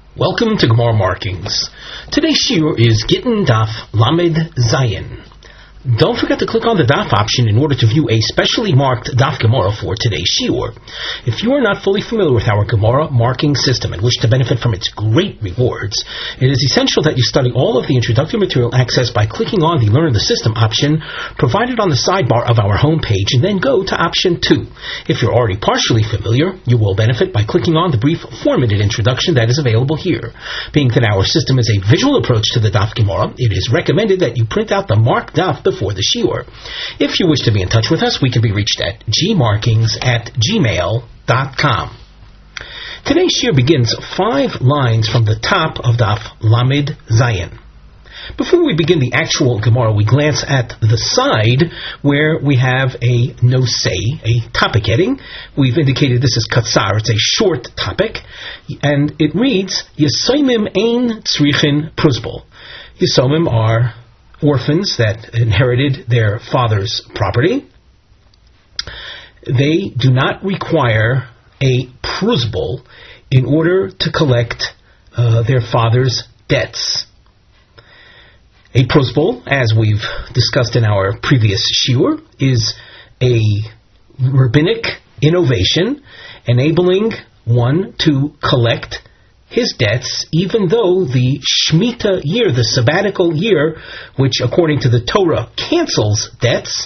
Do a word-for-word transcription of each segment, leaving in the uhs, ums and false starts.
Welcome to Gemara Markings. Today's shiur is Gittin Daf Lamed Zayin. Don't forget to click on the Daf option in order to view a specially marked Daf Gemara for today's shiur. If you are not fully familiar with our Gemara marking system and wish to benefit from its great rewards, it is essential that you study all of the introductory material accessed by clicking on the Learn the System option provided on the sidebar of our homepage and then go to option two. If you're already partially familiar, you will benefit by clicking on the brief four-minute introduction that is available here. Being that our system is a visual approach to the Daf Gemara, it is recommended that you print out the marked Daf before the shiur. If you wish to be in touch with us, we can be reached at gmarkings at gmail dot com. Today's shiur begins five lines from the top of Daf Lamed Zayin. Before we begin the actual Gemara, we glance at the side where we have a nosei, a topic heading. We've indicated this is katsar, it's a short topic, and it reads, Yesomim ein tzrichin pruzbul. Yesomim are orphans that inherited their father's property. They do not require a pruzbul in order to collect uh, their father's debts. A pruzbul, as we've discussed in our previous shiur, is a rabbinic innovation enabling one to collect his debts, even though the Shemitah year, the sabbatical year, which according to the Torah cancels debts,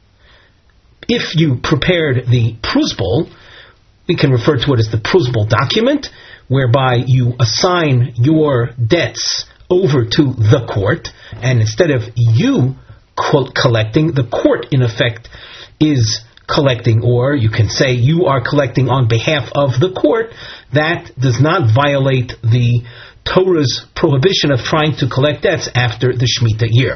if you prepared the pruzbul, we can refer to it as the pruzbul document, whereby you assign your debts over to the court, and instead of you quote collecting, the court in effect is collecting, or you can say you are collecting on behalf of the court. That does not violate the Torah's prohibition of trying to collect debts after the Shemitah year.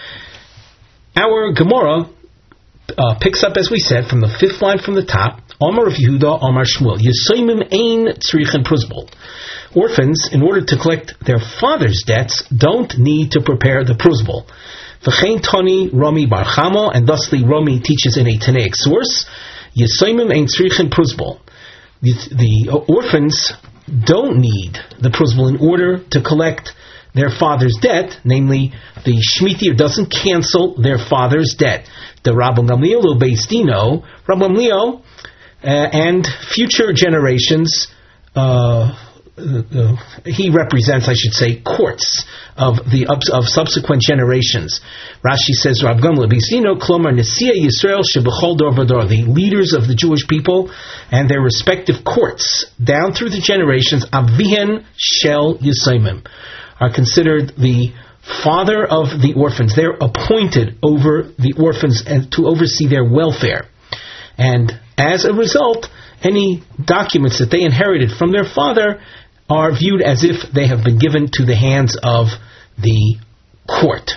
Our Gemara uh, picks up, as we said, from the fifth line from the top, Omar of Yehuda, Omar Shmuel, Yesomim ein tzrichin pruzbul. Orphans, in order to collect their father's debts, don't need to prepare the pruzbul. V'chein Tani Rami Bar Chama, and thusly Rami teaches in a Tanaic source, Yesomim ein tzrichin pruzbul. The, the orphans don't need the pruzbul in order to collect their father's debt, namely the Shemitah doesn't cancel their father's debt. The Rabbi Gamliel Beis Dino, Rabbi Gamliel, uh, and future generations, uh, Uh, he represents, I should say, courts of the of subsequent generations. Rashi says, Rav Gamliel Beis Dino, Klomar Nesiya Yisrael Shebechol Dor V'Dor, the leaders of the Jewish people and their respective courts, down through the generations, Avihen Shel Yesomim, are considered the father of the orphans. They're appointed over the orphans and to oversee their welfare. And as a result, any documents that they inherited from their father are viewed as if they have been given to the hands of the court.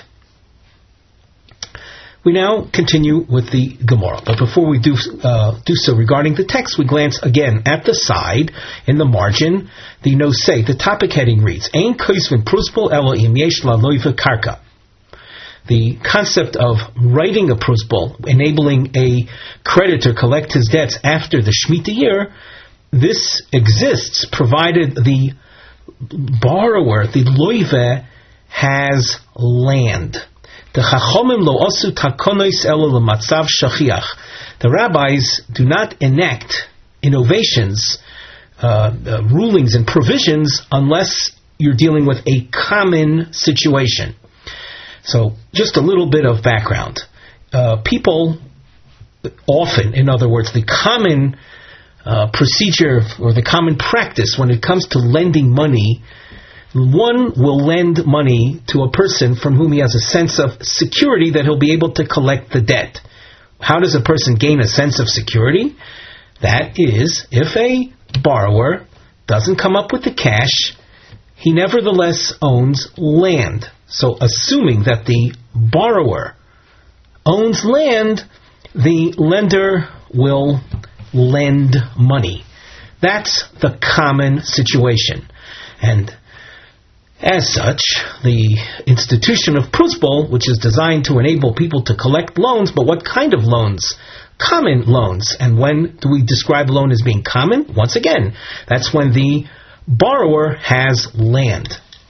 We now continue with the Gemara, but before we do uh, do so regarding the text, we glance again at the side in the margin. The nosei, the topic heading reads, Ein koisvin pruzbul elo im yesh la loiva karka. The concept of writing a pruzbul, enabling a creditor collect his debts after the Shemitah year, this exists provided the borrower, the loive, has land. The chachomim lo osu takonos elo lematzav shachiach. The rabbis do not enact innovations, uh, uh, rulings and provisions unless you're dealing with a common situation. So, just a little bit of background. Uh, people often, in other words, the common uh, procedure or the common practice when it comes to lending money, one will lend money to a person from whom he has a sense of security that he'll be able to collect the debt. How does a person gain a sense of security? That is, if a borrower doesn't come up with the cash, he nevertheless owns land. So assuming that the borrower owns land, the lender will lend money. That's the common situation. And as such, the institution of pruzbul, which is designed to enable people to collect loans, but what kind of loans? Common loans. And when do we describe a loan as being common? Once again, that's when the borrower has land.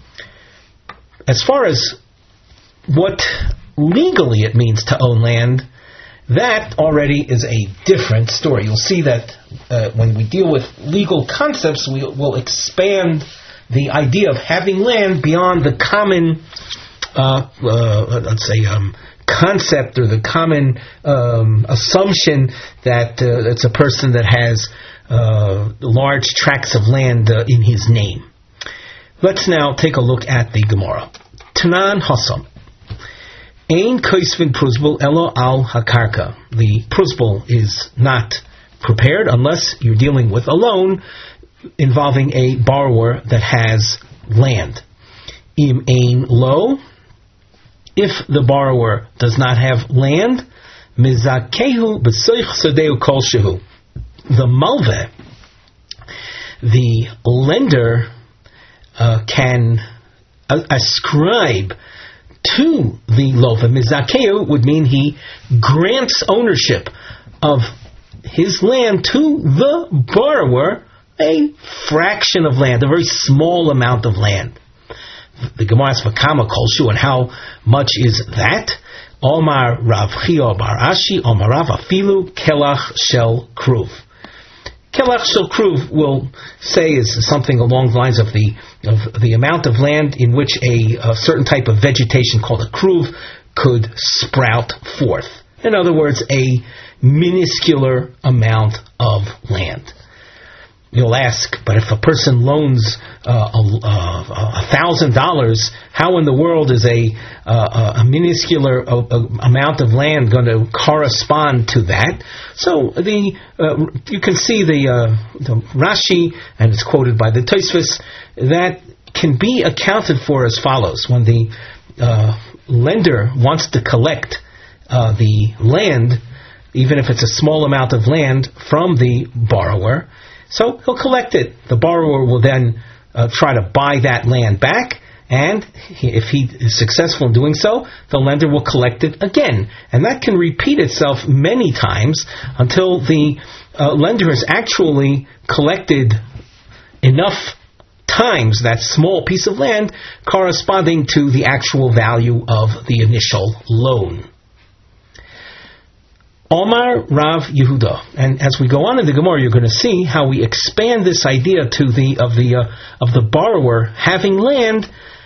As far as what legally it means to own land, that already is a different story. You'll see that uh, when we deal with legal concepts, we will expand the idea of having land beyond the common, uh, uh, let's say, um, concept or the common um, assumption that uh, it's a person that has uh, large tracts of land uh, in his name. Let's now take a look at the Gemara. Tanan Hasam. Ein koisvin prusbul elo al hakarka. The prusbul is not prepared unless you're dealing with a loan involving a borrower that has land. Im ein lo. If the borrower does not have land, mizakehu b'soich sadeu kol shehu. The malveh, the lender, uh, can uh, ascribe to the lova. Mizakeu would mean he grants ownership of his land to the borrower, a fraction of land, a very small amount of land. The Gemara asks Vakama Kolshu, and how much is that? Omar Rav Chia Bar Ashi, Omar Rav Afilu Kelach Shel Kruv. Kelach Shel Kruv will say is something along the lines of the of the amount of land in which a, a certain type of vegetation called a kruv could sprout forth. In other words, a minuscule amount of land. You'll ask, but if a person loans uh, a thousand dollars, how in the world is a uh, a minuscule uh, amount of land going to correspond to that? So the uh, you can see the, uh, the Rashi, and it's quoted by the Tosfos, that can be accounted for as follows: when the uh, lender wants to collect uh, the land, even if it's a small amount of land from the borrower. So he'll collect it. The borrower will then uh, try to buy that land back, and he, if he is successful in doing so, the lender will collect it again. And that can repeat itself many times until the uh, lender has actually collected enough times that small piece of land corresponding to the actual value of the initial loan. Omar Rav Yehuda, and as we go on in the Gemara, you're going to see how we expand this idea to the of the uh, of the borrower having land.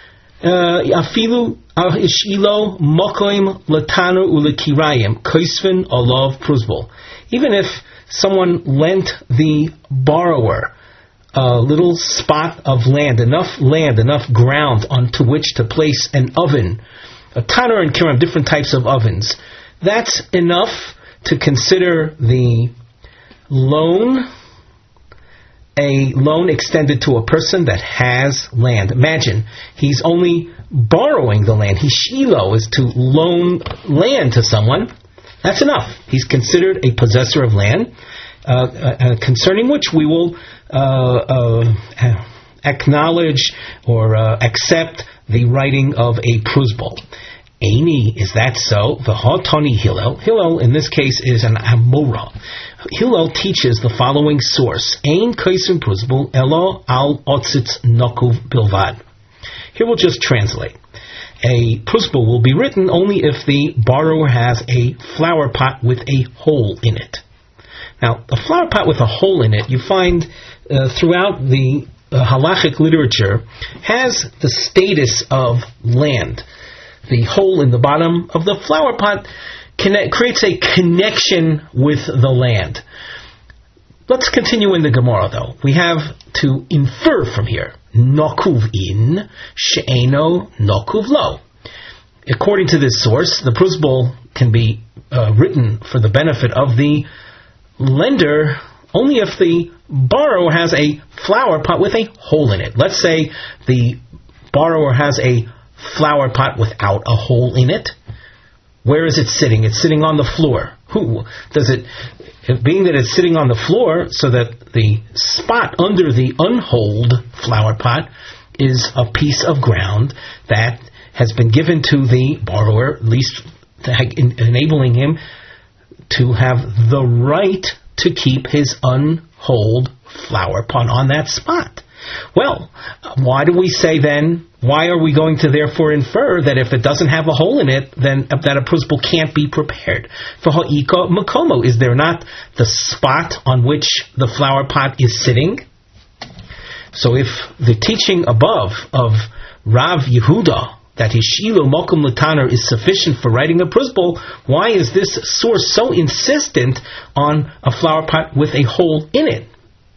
Afilu ishilo mokoim latanu ulekirayim koisvin olav prusbul. Even if someone lent the borrower a little spot of land, enough land, enough ground onto which to place an oven, a tanur and kiram, different types of ovens, that's enough to consider the loan a loan extended to a person that has land. Imagine, he's only borrowing the land. He shilo is to loan land to someone. That's enough. He's considered a possessor of land, uh, uh, concerning which we will uh, uh, acknowledge or uh, accept the writing of a prusbul. Aini, is that so? The Hotani Hillel. Hillel, in this case, is an Amora. Hillel teaches the following source. Ein kaisim prusbul elo al otzitz nokuv bilvad. Here we'll just translate. A prusbul will be written only if the borrower has a flower pot with a hole in it. Now, a flower pot with a hole in it, you find uh, throughout the uh, halachic literature, has the status of land. The hole in the bottom of the flower pot connect, creates a connection with the land. Let's continue in the Gemara, though. We have to infer from here. Nokuv in, she'eno nokuv lo. According to this source, the prusbul can be uh, written for the benefit of the lender only if the borrower has a flower pot with a hole in it. Let's say the borrower has a flower pot without a hole in it. Where is it sitting? It's sitting on the floor. Who does it? Being that it's sitting on the floor, so that the spot under the unholed flower pot is a piece of ground that has been given to the borrower, at least enabling him to have the right to keep his unholed flower pot on that spot. Well, why do we say then, why are we going to therefore infer that if it doesn't have a hole in it, then that a prusbul can't be prepared? For ha'ika makomo, is there not the spot on which the flower pot is sitting? So if the teaching above of Rav Yehuda, that Hishilo Mokum Lataner is sufficient for writing a prusbul, why is this source so insistent on a flower pot with a hole in it?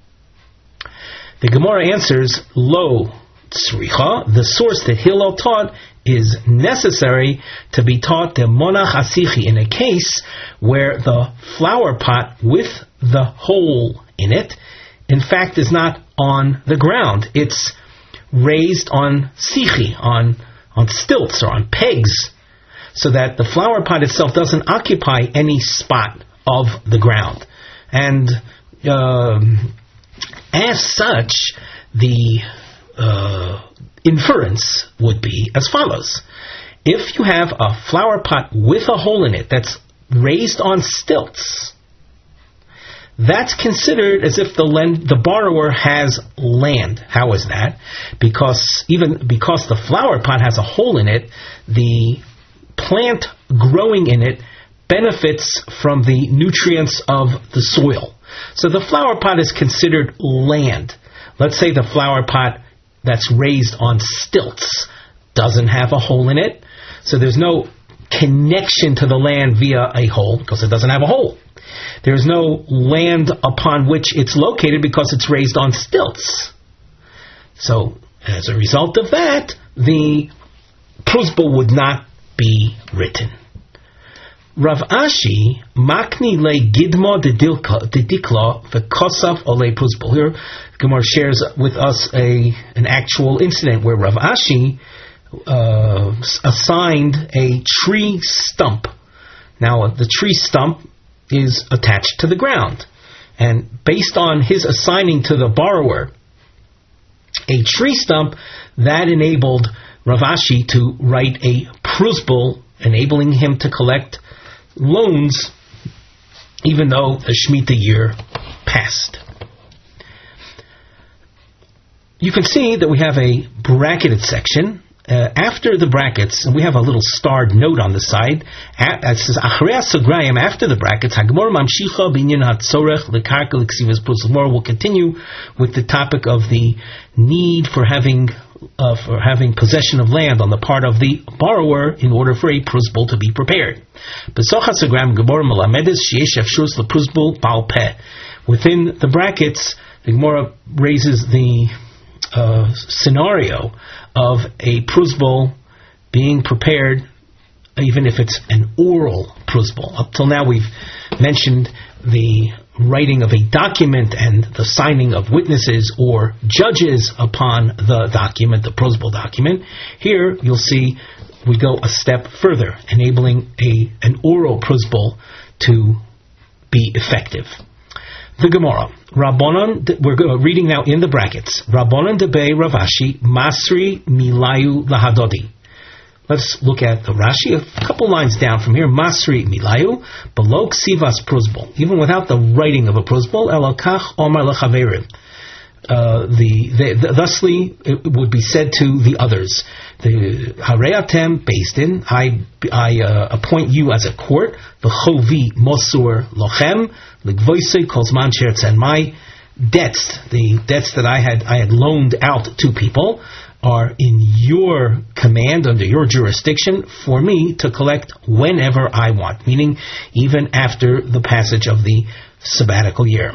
The Gemara answers, Lo Tzricha, the source that Hillel taught is necessary to be taught the Monach Asichi in a case where the flower pot with the hole in it, in fact, is not on the ground. It's raised on sichi, on on stilts or on pegs, so that the flower pot itself doesn't occupy any spot of the ground. And um, as such, the uh, inference would be as follows. If you have a flower pot with a hole in it that's raised on stilts, that's considered as if the lend, the borrower has land. How is that? Because even because the flower pot has a hole in it, the plant growing in it benefits from the nutrients of the soil. So the flower pot is considered land. Let's say the flower pot that's raised on stilts doesn't have a hole in it, so there's no connection to the land via a hole because it doesn't have a hole. There's no land upon which it's located because it's raised on stilts. So, as a result of that, the prusbul would not be written. Rav Ashi makni le gidmo de dikla v'kosav ole prusbul. Here, Gemara shares with us a an actual incident where Rav Ashi uh, assigned a tree stump. Now, the tree stump is attached to the ground. And based on his assigning to the borrower a tree stump, that enabled Rav Ashi to write a prusbul, enabling him to collect loans even though the Shemitah year passed. You can see that we have a bracketed section. Uh, after the brackets, and we have a little starred note on the side. At, it says Achrei Sagrayim, after the brackets. Hagmor Mamshicha Binyan Hatzorech Lekarka L'Ksivas Prusbul. More will continue with the topic of the need for having uh, for having possession of land on the part of the borrower in order for a prusbul to be prepared. Besocha Sagrayim Gemara Melamedes Sheyesh Efshus LePrusbul Baal Peh. Within the brackets, the Gemara raises the uh, scenario of a prusbul being prepared, even if it's an oral prusbul. Up till now we've mentioned the writing of a document and the signing of witnesses or judges upon the document, the prusbul document. Here you'll see we go a step further, enabling a an oral prusbul to be effective. The Gemara, Rabbanon, we're reading now in the brackets. Rabbanon debei Rav Ashi Masri Milayu Lahadodi. Let's look at the Rashi, a couple lines down from here. Masri Milayu, below Ksivas Prusbul. Even without the writing of a Prusbul, Elokach Omar Lechaverim. Uh, the, the, the thusly it would be said to the others, the Hareatem based in I I uh, appoint you as a court, the Chovi Mosur Lochem Ligvoise Kozman Sheretz, and my debts, the debts that I had I had loaned out to people, are in your command, under your jurisdiction, for me to collect whenever I want, meaning even after the passage of the sabbatical year.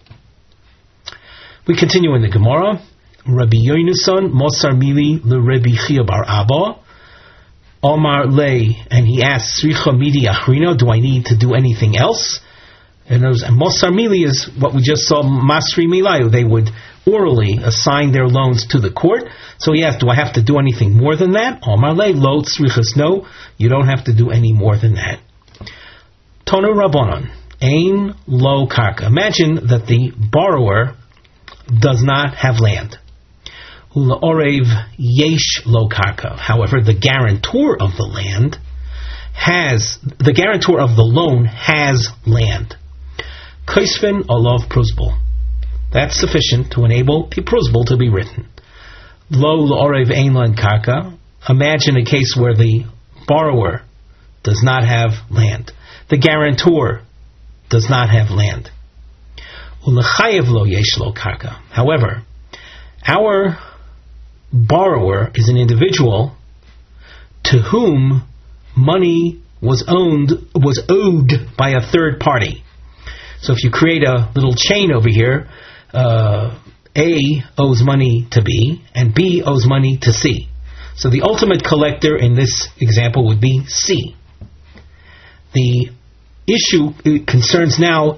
We continue in the Gemara. Rabbi Yonason Mosar Mili le Rabbi Chia bar Abba Omar le, and he asks, Sricha midi achrino, do I need to do anything else? And Mosar Mili is what we just saw, Masri Milayu. They would orally assign their loans to the court. So he asked, do I have to do anything more than that? Omar le lo tzrichas, no, you don't have to do any more than that. Tonu Rabbanon, ein lo karka. Imagine that the borrower does not have land. U'la'orev yesh lo karka. However, the guarantor of the land has, the guarantor of the loan has land. Kaisvin olav prusbul. That's sufficient to enable a prusbul to be written. Lo l'orev ein lan karka. Imagine a case where the borrower does not have land. The guarantor does not have land. Ulechayev lo yesh lo karka. However, our borrower is an individual to whom money was owned was owed by a third party. So if you create a little chain over here, uh, A owes money to B, and B owes money to C. So the ultimate collector in this example would be C. The issue concerns now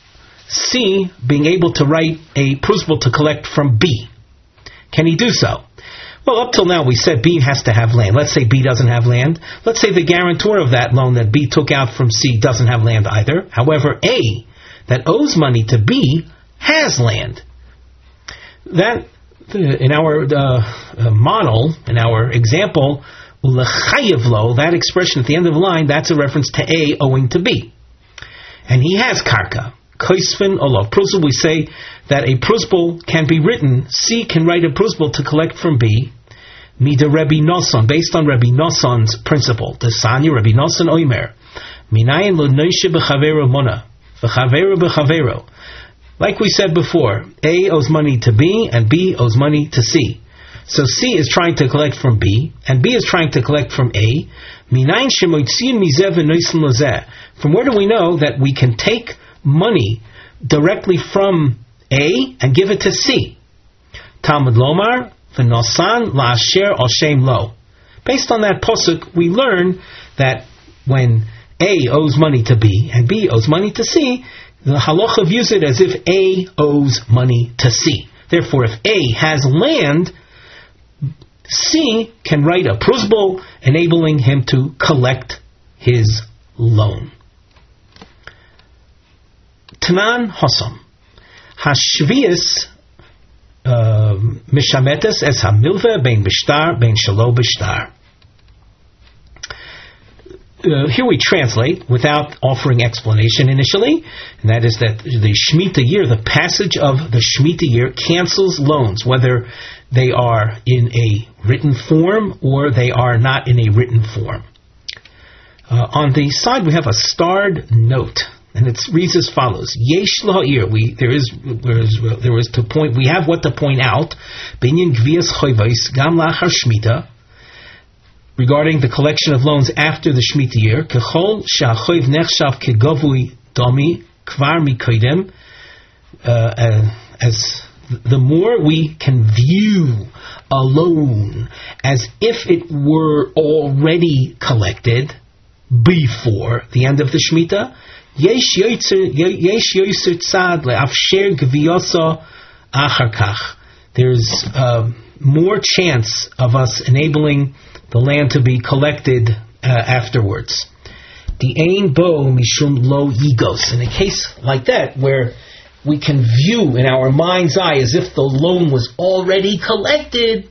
C being able to write a prusbul to collect from B. Can he do so? Well, up till now we said B has to have land. Let's say B doesn't have land. Let's say the guarantor of that loan that B took out from C doesn't have land either. However, A, that owes money to B, has land. That, in our uh, model, in our example, l'chayevlo, that expression at the end of the line, that's a reference to A owing to B. And he has karka. Koisvin olov. Prusbul, we say that a prusbul can be written. C can write a prusbul to collect from B. Mida Rebbe Nosson, based on Rebbe Nosson's principle. Desanya Rebbe Nosson oimer. Minayin lo noishe b'chavero mona. V'chavero b'chavero. Like we said before, A owes money to B and B owes money to C. So C is trying to collect from B and B is trying to collect from A. Minayin shemoitziin mizeh v'noisen lozeh. From where do we know that we can take money directly from A and give it to C? Talmud Lomar v'nosan la'asher oshem lo. Based on that posuk, we learn that when A owes money to B and B owes money to C, the halacha views it as if A owes money to C. Therefore, if A has land, C can write a prusbul enabling him to collect his loan. Tanan Hossam. Hashvius mishametes es hamilve bein bishtar bein shalo bishtar. Uh, here we translate without offering explanation initially, and that is that the Shemitah year, the passage of the Shemitah year, cancels loans, whether they are in a written form or they are not in a written form. Uh, on the side we have a starred note, and it reads as follows: Yesh laha'ir. We there is there is there is to point. We have what to point out. Binyan gvias choivos gam lachar Shemitah. Regarding the collection of loans after the Shemitah year, kechol sha'choiv nechshav kegavui dami kvar mikoidem, as the more we can view a loan as if it were already collected before the end of the Shemitah, yesh yoyser tzad le'afsher gviyasa achar kach. There's uh, more chance of us enabling the land to be collected uh, afterwards. The ein bo mishum lo yigos. In a case like that, where we can view in our mind's eye as if the loan was already collected,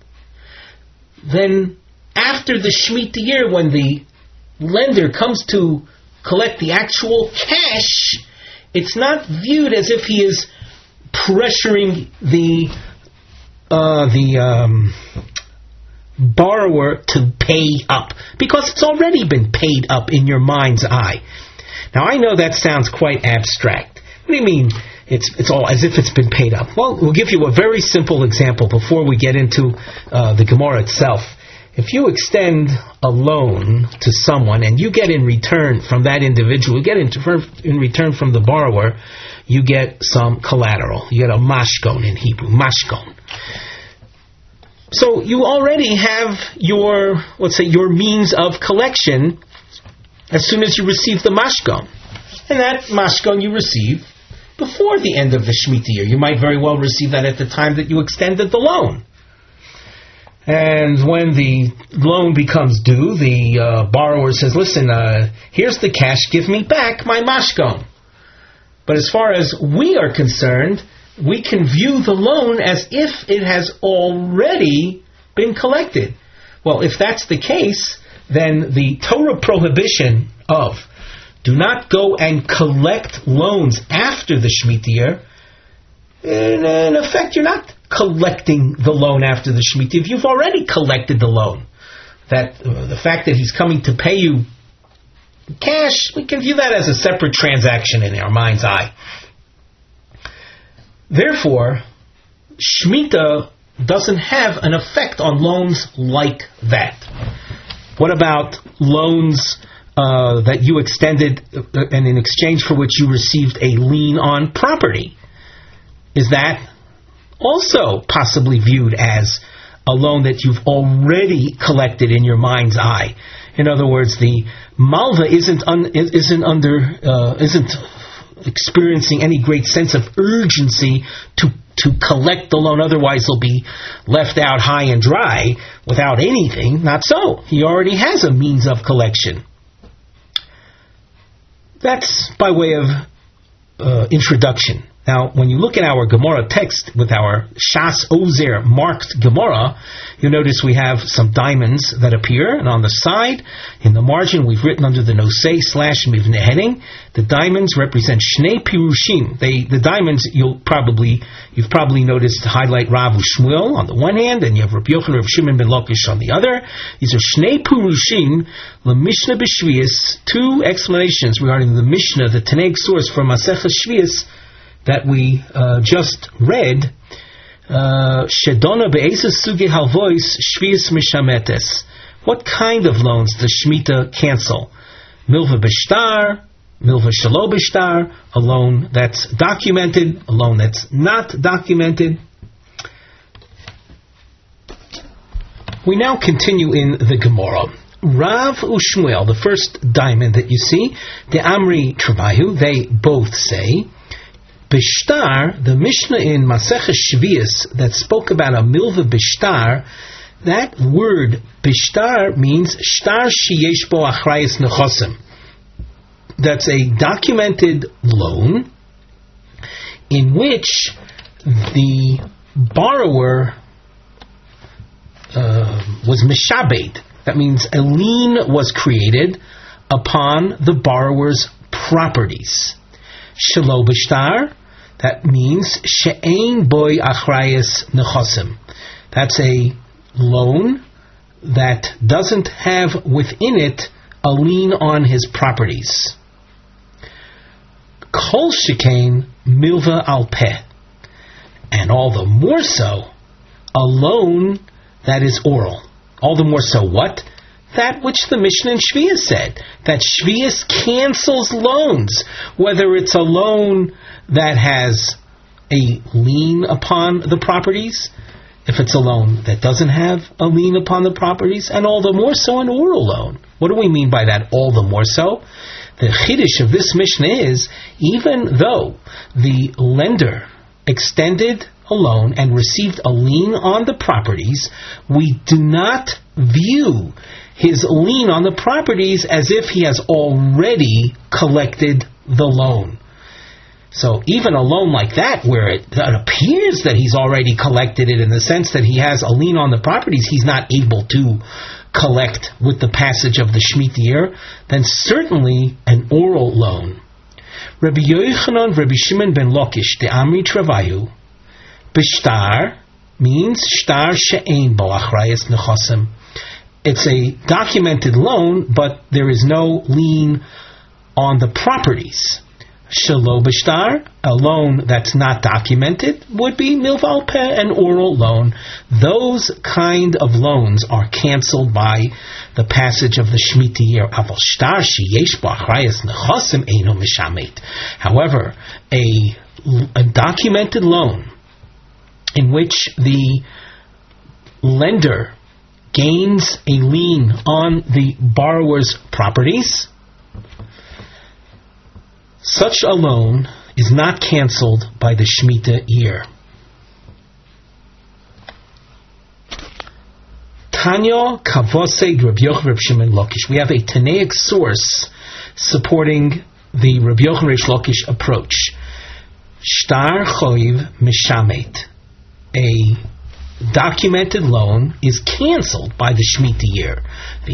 then after the Shemitah year, when the lender comes to collect the actual cash, it's not viewed as if he is pressuring the uh, the um, borrower to pay up, because it's already been paid up in your mind's eye. Now, I know that sounds quite abstract. What do you mean it's it's all as if it's been paid up? Well, we'll give you a very simple example before we get into uh, the Gemara itself. If you extend a loan to someone and you get in return from that individual, you get in, in return from the borrower, you get some collateral. You get a mashkon in Hebrew, mashkon. So you already have your, let's say, your means of collection as soon as you receive the mashkon. And that mashkon you receive before the end of the Shemitah year. You might very well receive that at the time that you extended the loan. And when the loan becomes due, the uh, borrower says, listen, uh, here's the cash, give me back my mashkon. But as far as we are concerned, we can view the loan as if it has already been collected. Well, if that's the case, then the Torah prohibition of do not go and collect loans after the Shemitah year in, in effect, you're not collecting the loan after the Shemitah. If you've already collected the loan, that uh, the fact that he's coming to pay you cash, we can view that as a separate transaction in our mind's eye. Therefore, Shemitah doesn't have an effect on loans like that. What about loans uh, that you extended uh, and in exchange for which you received a lien on property? Is that also possibly viewed as a loan that you've already collected in your mind's eye? In other words, the malva isn't un, isn't under uh, isn't experiencing any great sense of urgency to to collect the loan. Otherwise, he'll be left out high and dry without anything. Not so. He already has a means of collection. That's by way of uh, introduction. Now, when you look at our Gemara text with our Shas Ozer marked Gemara, you'll notice we have some diamonds that appear, and on the side, in the margin, we've written under the Nosei slash Mivne heading, the diamonds represent Shnei Pirushim. They, the diamonds, you'll probably, you've probably noticed highlight Rav Shmuel on the one hand, and you have Rabbi Yochanan, Rav Shimon ben Lakish on the other. These are Shnei Pirushim, the Mishnah B'Shvius, two explanations regarding the Mishnah, the Taneg source from Masechah Shvius, that we uh, just read, Shedona be'eses suge halvois shvius mishametes. What kind of loans does Shemitah cancel? Milva b'shtar, milva shelo b'shtar, a loan that's documented, a loan that's not documented. We now continue in the Gemara. Rav Ushmuel, the first diamond that you see, the Amri Travayu, they both say, Bishtar, the Mishnah in Masechah Shvius that spoke about a milva bishtar, that word bishtar means shtar sheyesh bo achrayis nechosim. That's a documented loan in which the borrower uh, was mishabed. That means a lien was created upon the borrower's properties. Shelo bishtar, that means she'ein boy achrayis nechosim. That's a loan that doesn't have within it a lien on his properties. Kol shekain milva al peh, and all the more so a loan that is oral. All the more so what? That which the Mishnah in Shvius said, that Shvius cancels loans, whether it's a loan that has a lien upon the properties, if it's a loan that doesn't have a lien upon the properties, and all the more so an oral loan. What do we mean by that, all the more so? The chiddush of this Mishnah is, even though the lender extended a loan and received a lien on the properties, we do not view his lien on the properties as if he has already collected the loan. So even a loan like that, where it, it appears that he's already collected it in the sense that he has a lien on the properties, he's not able to collect with the passage of the Shemitah year, then certainly an oral loan. Rabbi Yochanan, Rabbi Shimon ben Lakish, the Amri Travayu, Bishtar means shtar she'ein bo achrayis nechosim. It's a documented loan, but there is no lien on the properties. Shelo b'shtar, a loan that's not documented, would be milva al peh, an oral loan. Those kind of loans are canceled by the passage of the Shemitah year. Aval shtar sheyesh bo achrayis nechosim eino mishamet. However, a, a documented loan in which the lender gains a lien on the borrower's properties, such a loan is not cancelled by the Shemitah year. Tanya Kavoseg Rabbi Yochanan Reb Shimon Lakish. We have a Tanaic source supporting the Rabbi Yochanan Reish Lakish approach. Shtar Choiv Mishamet. A documented loan is canceled by the Shemitah year.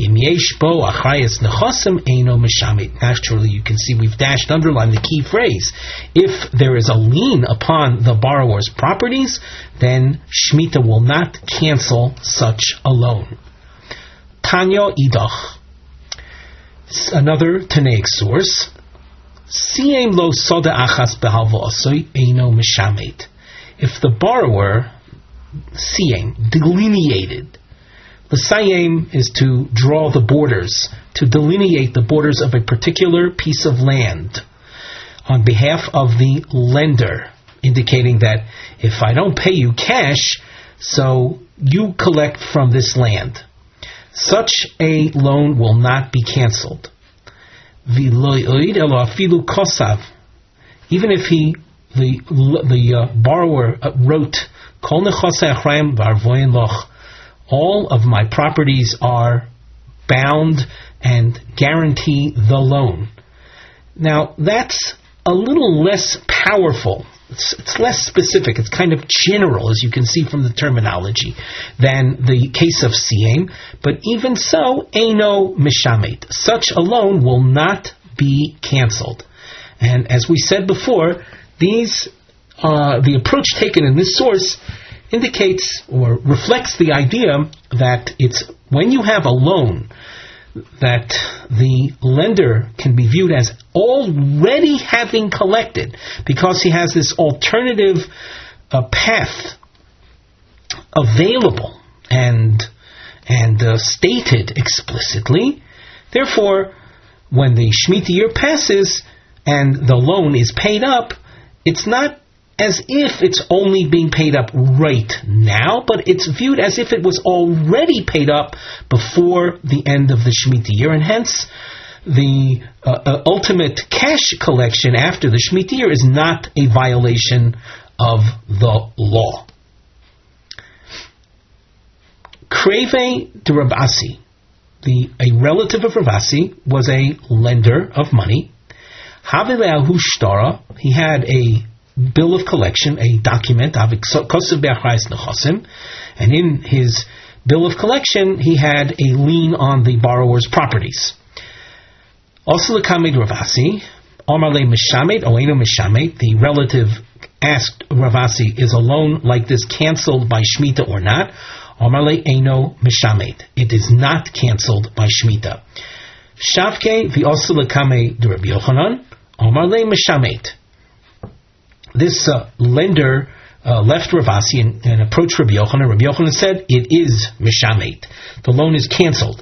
Naturally, you can see we've dashed underline the key phrase. If there is a lien upon the borrower's properties, then Shemitah will not cancel such a loan. Tanya Idach, another Tanaic source. Siyem lo soda achas behalva'asoi eino mishamet. If the borrower siyem, delineated. The siyem is to draw the borders, to delineate the borders of a particular piece of land on behalf of the lender, indicating that if I don't pay you cash, so you collect from this land. Such a loan will not be canceled. Even if he, the the uh, borrower uh, wrote, all of my properties are bound and guarantee the loan. Now that's a little less powerful. It's, it's less specific. It's kind of general, as you can see from the terminology, than the case of Siyem. But even so, Eino Mishamet. Such a loan will not be canceled. And as we said before, these uh, the approach taken in this source indicates or reflects the idea that it's when you have a loan that the lender can be viewed as already having collected because he has this alternative uh, path available and and uh, stated explicitly. Therefore, when the Shemitah year passes and the loan is paid up, it's not as if it's only being paid up right now, but it's viewed as if it was already paid up before the end of the Shemitah year, and hence the uh, uh, ultimate cash collection after the Shemitah year is not a violation of the law. Kreve de Rav Asi, the a relative of Rav Asi, was a lender of money. Havileahu Shtara, he had a bill of collection, a document, and in his bill of collection he had a lien on the borrower's properties. Also the Kamed Rav Asi, Amar le Mishamet, Oeno Mishamet, the relative asked Rav Asi, is a loan like this canceled by Shemitah or not? Amar le Eino Mishamet, it is not canceled by Shemitah. Shavke v'osu le Kamed Rabbi Yochanan, Amar le Mishamet. This uh, lender uh, left Rav Asi and, and approached Rabbi Yochanan. Rabbi Yochanan said, it is Mishamet. The loan is cancelled.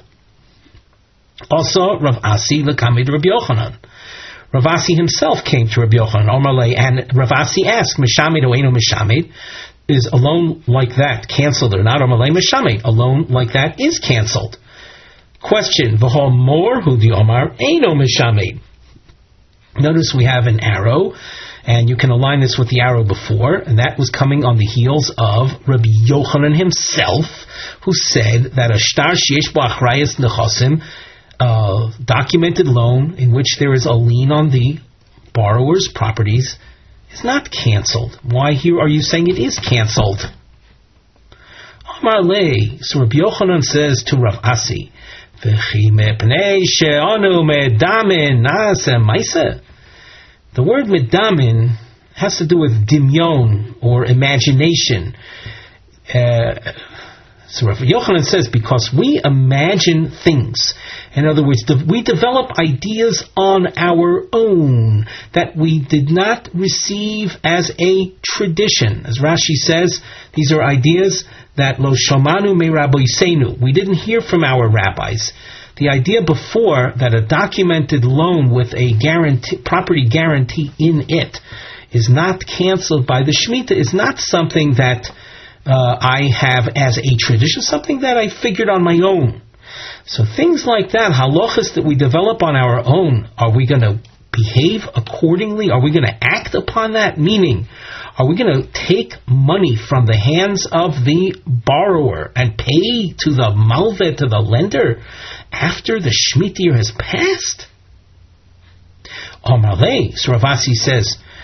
Also, Rav Asi l'kamed Rabbi Yochanan. Rav Asi himself came to Rabbi Yochanan, Omarle, and Rav Asi asked, Mishamet or Eino Mishamet, is a loan like that cancelled or not? Omarle Mishamet, a loan like that is cancelled. Question, V'ho mor hu di Omar, Eino Mishamet. Notice we have an arrow, and you can align this with the arrow before, and that was coming on the heels of Rabbi Yochanan himself, who said that a shtar sheyesh bo achrayas nechasim, a documented loan in which there is a lien on the borrower's properties, is not cancelled. Why here are you saying it is cancelled? Amar le, so Rabbi Yochanan says to Rav Asi, V'chi mepnei she'anu medamin na'aseh maiseh. The word medamin has to do with dimyon or imagination. Uh, so Rav Yochanan says, because we imagine things. In other words, we develop ideas on our own that we did not receive as a tradition. As Rashi says, these are ideas that lo shomanu me rabboisenu. We didn't hear from our rabbis. The idea before that a documented loan with a guarantee, property guarantee in it is not canceled by the Shemitah is not something that uh, I have as a tradition, something that I figured on my own. So things like that, halachas that we develop on our own, are we going to behave accordingly? Are we going to act upon that? Meaning, are we going to take money from the hands of the borrower and pay to the malveh, to the lender, after the Shemitah year has passed? Amalei, so Rav Asi says,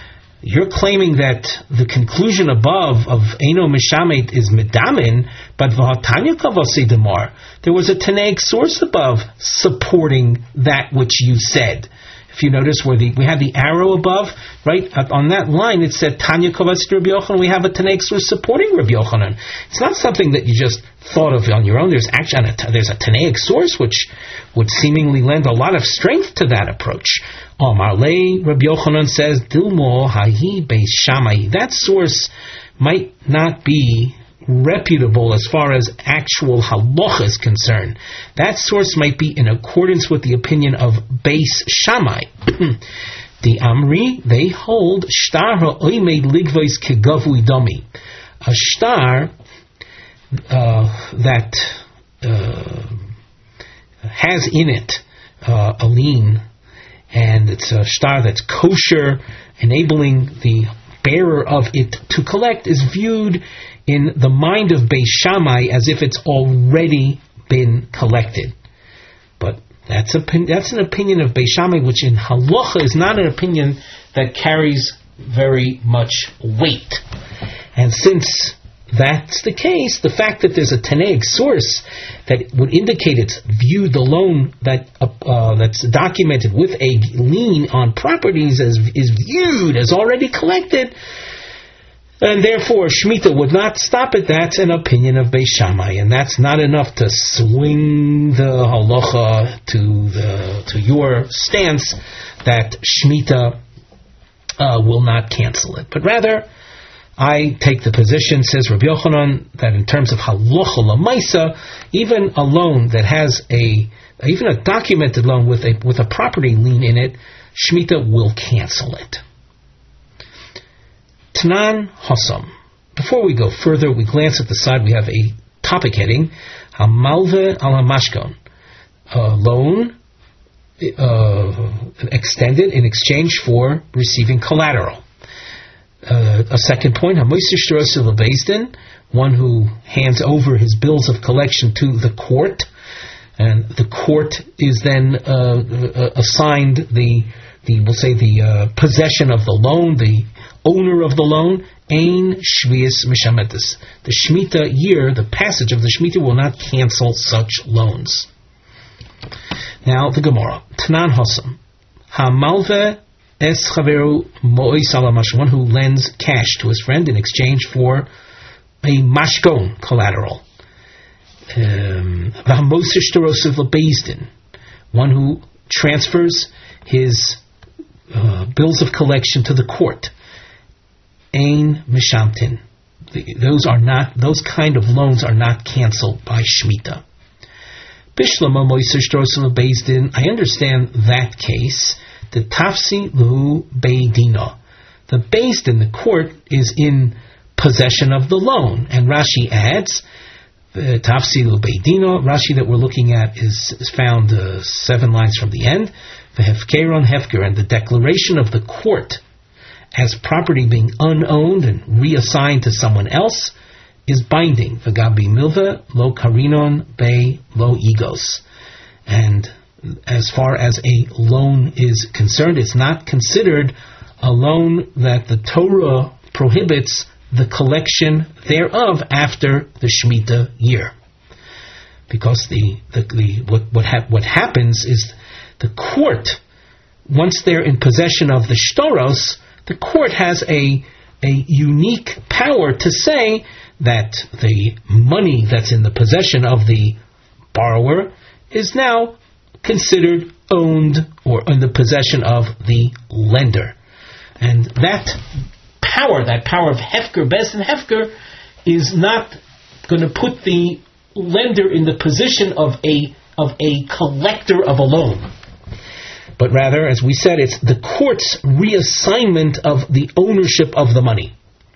you're claiming that the conclusion above of Eino Mishamet is Medamin, but V'hatanya Kavasi Demar, there was a Tanaic source above supporting that which you said. If you notice where the we have the arrow above, right on that line, it said Tanya Kavasi Rabbi Yochanan. We have a Tanaic source supporting Rabbi Yochanan. It's not something that you just thought of on your own. There's actually a, there's a Tanaic source which would seemingly lend a lot of strength to that approach. Omar Lei, Rabbi Yochanan says, Dilmo Hahi Beis Shammai. That source might not be reputable as far as actual halacha is concerned. That source might be in accordance with the opinion of Beis Shammai. The Amri, they hold shtar ha'oimed ligvos kegavui domi. A shtar uh, that uh, has in it uh, a lien, and it's a shtar that's kosher, enabling the bearer of it to collect, is viewed in the mind of Beis Shammai as if it's already been collected. But that's a, that's an opinion of Beis Shammai, which in halacha is not an opinion that carries very much weight. And since that's the case, the fact that there's a Tanaic source that would indicate it's viewed the loan that uh, uh, that's documented with a lien on properties as is viewed as already collected, and therefore Shemitah would not stop at that. An opinion of Beis Shammai, and that's not enough to swing the halacha to the to your stance that Shemitah uh, will not cancel it, but rather I take the position, says Rabbi Yochanan, that in terms of halacha lamaisa, even a loan that has a even a documented loan with a with a property lien in it, Shemitah will cancel it. Tanan Hossam. Before we go further, we glance at the side. We have a topic heading: Hamalve al Hamashkon, a loan uh, extended in exchange for receiving collateral. Uh, a second point: Hamoisir Shtrosil Bezdin, one who hands over his bills of collection to the court, and the court is then uh, assigned the the we'll say the uh, possession of the loan, the owner of the loan. Ein Shvius Mishametis. The Shemitah year, the passage of the Shemitah will not cancel such loans. Now the Gemara. Tanan Hossam. Hamalve es chaveru mo'is ala mashkon, one who lends cash to his friend in exchange for a mashkon collateral. V'hamosir shtorosiv lebezdin, one who transfers his uh, bills of collection to the court. Ein mishamtin. Those are not; those kind of loans are not canceled by Shemitah. Bishlama mo'isir shtorosiv lebezdin. I understand that case. The tafsi luhu beidino. The beis din, the court, is in possession of the loan. And Rashi adds, the tafsi luhu beidino. Rashi that we're looking at is, is found uh, seven lines from the end. The hefkeron hefker, and the declaration of the court as property being unowned and reassigned to someone else is binding. V'gabi milva lo karinon be lo egos. And as far as a loan is concerned, it's not considered a loan that the Torah prohibits the collection thereof after the Shemitah year. Because the, the, the what what, ha- what happens is the court, once they're in possession of the shtoros, the court has a a unique power to say that the money that's in the possession of the borrower is now considered owned or in the possession of the lender. And that power, that power of Hefker, Beis Din Hefker, is not going to put the lender in the position of a of a collector of a loan. But rather, as we said, it's the court's reassignment of the ownership of the money.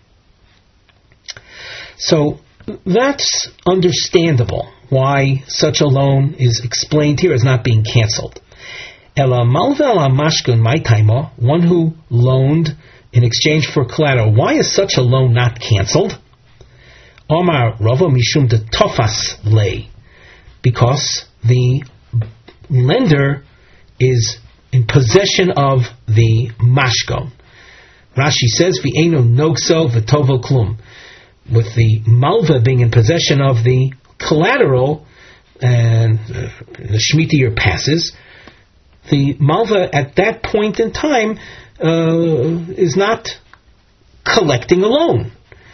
So that's understandable why such a loan is explained here as not being cancelled. Ela malve ala mashkun my taima, one who loaned in exchange for collateral. Why is such a loan not cancelled? Omar Rava mishum de tofas lei, because the lender is in possession of the mashkon. Rashi says, V'eino nogso v'tovo klum. With the malva being in possession of the collateral, and uh, the Shemitah year passes, the malva at that point in time uh, is not collecting a loan.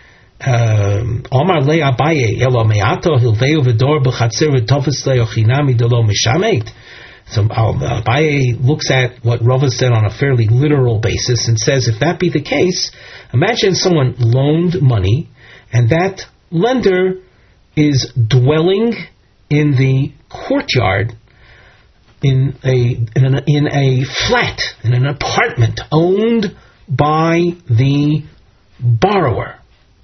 Omar le Abaye elo me'ato hilveu v'dor b'chatzer v'tofes le ochinami delo mishamet. So Abaye looks at what Rava said on a fairly literal basis and says, if that be the case, imagine someone loaned money and that lender is dwelling in the courtyard in a in, an, in a flat, in an apartment owned by the borrower.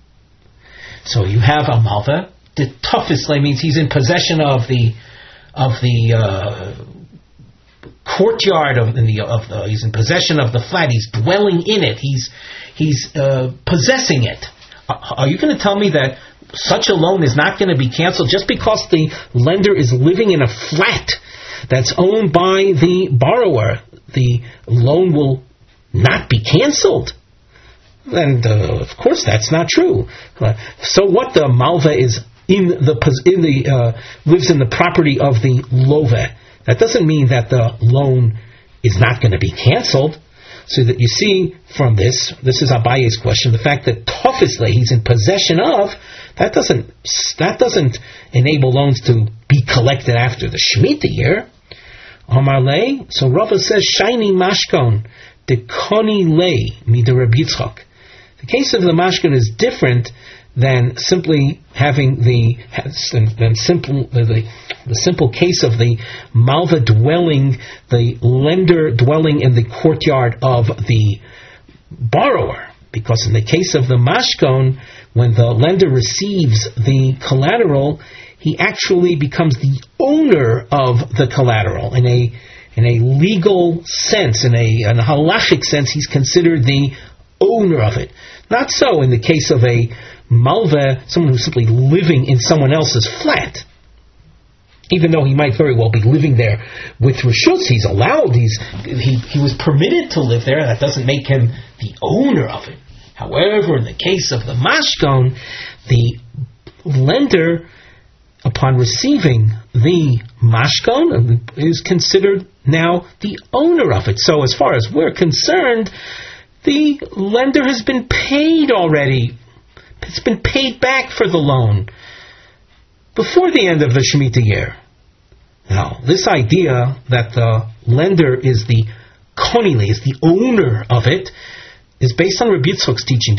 So you have a malva. The toughest means he's in possession of the of the uh, courtyard of the of the, he's in possession of the flat. He's dwelling in it. He's he's uh, possessing it. Are you going to tell me that such a loan is not going to be canceled just because the lender is living in a flat that's owned by the borrower? The loan will not be canceled. And uh, of course, that's not true. Uh, so what? The malva is in the in the uh, lives in the property of the love. That doesn't mean that the loan is not going to be canceled. So that you see from this, this is Abaye's question. The fact that tofisle he's in possession of, that doesn't that doesn't enable loans to be collected after the Shemitah year. Amar lei. So Rava says shiny mashkon de koni lei mida Rabbi Yitzchak. The case of the mashkon is different than simply having the than simple the, the simple case of the malva dwelling, the lender dwelling in the courtyard of the borrower. Because in the case of the mashkon, when the lender receives the collateral, he actually becomes the owner of the collateral in a in a legal sense, in a, in a halachic sense. He's considered the owner of it. Not so in the case of a malva, someone who's simply living in someone else's flat. Even though he might very well be living there with reshus, he's allowed, he's, he, he was permitted to live there. That doesn't make him the owner of it. However, in the case of the mashkon, the lender, upon receiving the mashkon, is considered now the owner of it. So as far as we're concerned, the lender has been paid already. It's been paid back for the loan before the end of the Shemitah year. Now, this idea that the lender is the konile, is the owner of it, is based on Rabbi Yitzchak's teaching.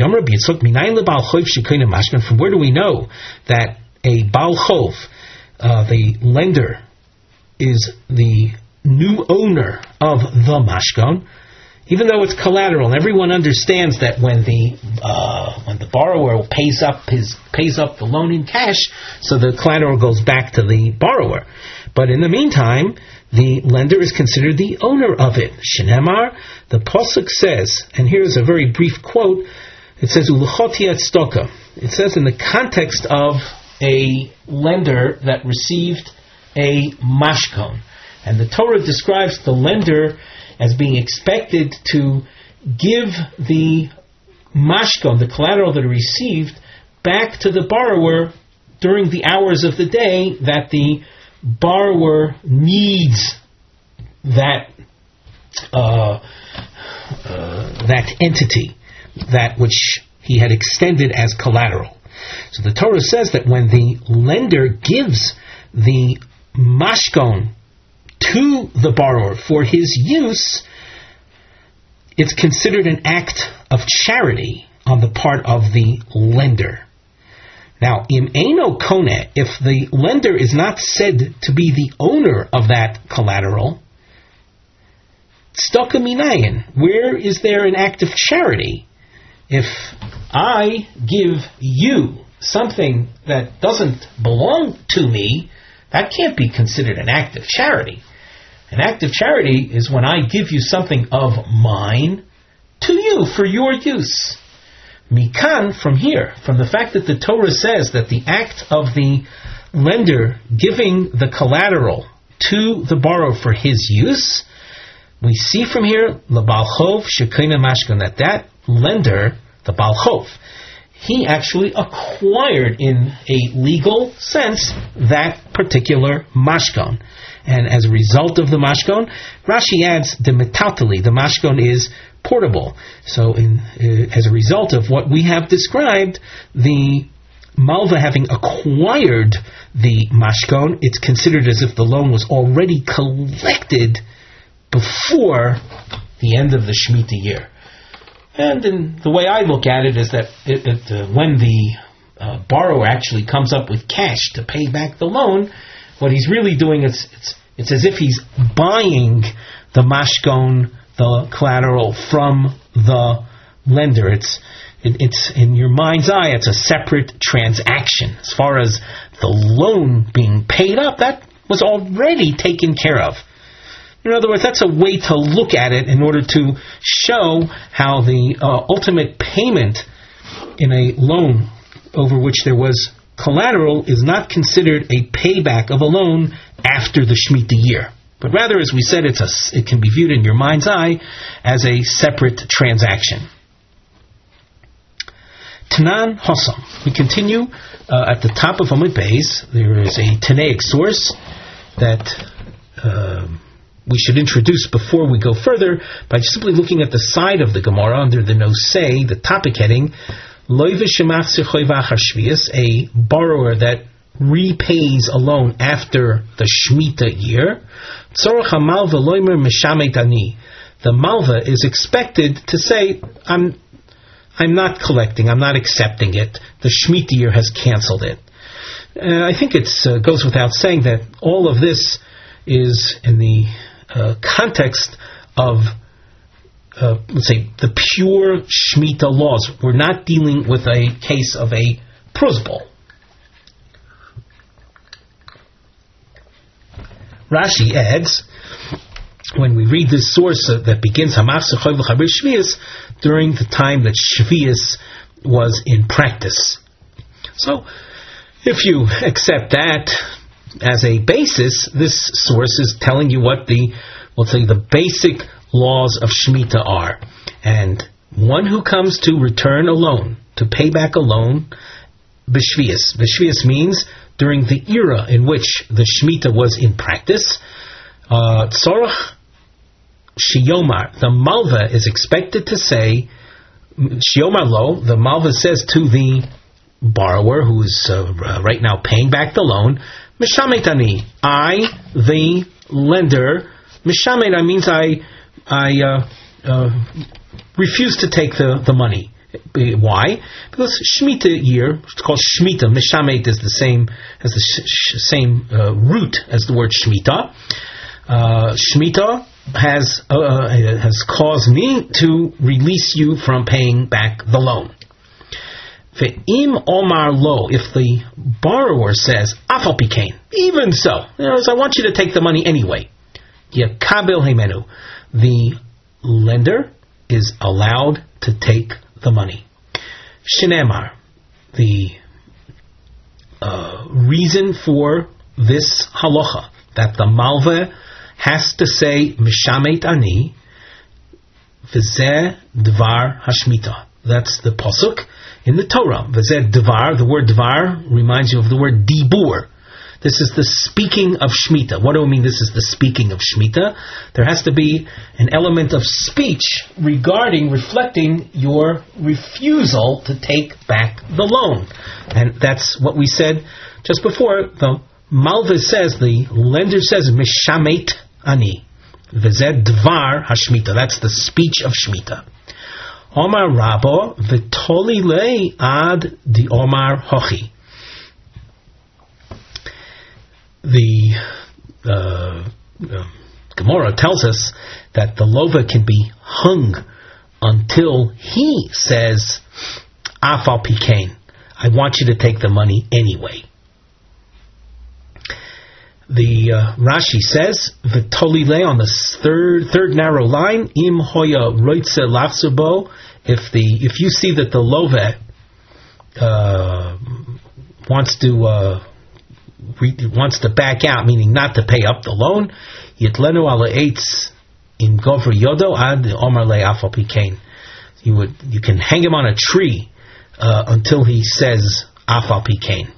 From where do we know that a Baal Chov, uh, the lender, is the new owner of the mashkon? Even though it's collateral, and everyone understands that when the uh, when the borrower pays up his pays up the loan in cash, so the collateral goes back to the borrower. But in the meantime, the lender is considered the owner of it. Shenemar, the pasuk says, and here's a very brief quote. It says Uluchoti Tzedakah. It says in the context of a lender that received a mashkon, and the Torah describes the lender as being expected to give the mashkon, the collateral that he received, back to the borrower during the hours of the day that the borrower needs that uh, uh, that entity, that which he had extended as collateral. So the Torah says that when the lender gives the mashkon to the borrower for his use, it's considered an act of charity on the part of the lender. Now, im eino koneh, if the lender is not said to be the owner of that collateral, tzedakah minayin, where is there an act of charity? If I give you something that doesn't belong to me, that can't be considered an act of charity. An act of charity is when I give you something of mine to you for your use. Mikan, from here, from the fact that the Torah says that the act of the lender giving the collateral to the borrower for his use, we see from here, L'Baal Chov Shekoina Mashkon, that that lender, the Baal Chov, he actually acquired in a legal sense that particular mashkon. And as a result of the mashkon, Rashi adds the metatali, the mashkon is portable. So in, uh, as a result of what we have described, the Malva having acquired the mashkon, it's considered as if the loan was already collected before the end of the Shemitah year. And in the way I look at it is that it, it, uh, when the uh, borrower actually comes up with cash to pay back the loan, what he's really doing is it's, it's as if he's buying the mashkon, the collateral, from the lender. It's it, it's in your mind's eye, it's a separate transaction. As far as the loan being paid up, that was already taken care of. In other words, that's a way to look at it in order to show how the uh, ultimate payment in a loan over which there was collateral is not considered a payback of a loan after the Shemitah year. But rather, as we said, it's a, it can be viewed in your mind's eye as a separate transaction. Tanan Hossam. We continue uh, at the top of Amud Beis. There is a Tanaic source that uh, we should introduce before we go further by simply looking at the side of the Gemara under the Nosei, the topic heading, a borrower that repays a loan after the Shemitah year. The Malva is expected to say, I'm I'm not collecting, I'm not accepting it. The Shemitah year has canceled it. Uh, I think it uh, goes without saying that all of this is in the uh, context of, uh, let's say, the pure Shemitah laws. We're not dealing with a case of a prosbol. Rashi adds, when we read this source uh, that begins during the time that Shvius was in practice. So, if you accept that as a basis, this source is telling you what the, let's say, the basic laws of Shemitah are. And one who comes to return a loan, to pay back a loan, b'shvius. B'shvius means during the era in which the Shemitah was in practice, uh, tzorach shiyomar, the Malva is expected to say, shiyomar lo, the Malva says to the borrower who is uh, right now paying back the loan, mishamet ani, I, the lender, mishamet means I, I uh, uh, refuse to take the, the money. Why? Because Shemitah year, it's called Shemitah. Mishamet is the same as the sh- sh- same uh, root as the word Shemitah. Uh, Shemitah has uh, has caused me to release you from paying back the loan. Ve'im omar lo, if the borrower says afal pikein, even so, in other words, I want you to take the money anyway. Yakabel heimenu, the lender is allowed to take the money. Shinemar, the uh, reason for this halacha, that the malva has to say mishamet ani, v'zeh dvar hashmita. That's the pasuk in the Torah. V'zeh dvar, the word dvar reminds you of the word dibur. This is the speaking of Shemitah. What do I mean this is the speaking of Shemitah? There has to be an element of speech regarding, reflecting your refusal to take back the loan. And that's what we said just before. The Malva says, the lender says, Mishamet ani. V'zeh dvar hashmita. That's the speech of Shemitah. Omar Rabo v'toli lei ad di Omar hochi. The uh, uh, Gemara tells us that the lova can be hung until he says, Afal pikein, I want you to take the money anyway. The uh, Rashi says, V'tolile, on the third third narrow line, Im hoya roitze lachsubo, if the if you see that the lova uh, wants to uh, wants to back out, meaning not to pay up the loan, yitlenu ala eitz in gover yodo ad omar le afal pikein. You would you can hang him on a tree uh, until he says Af al pi kain.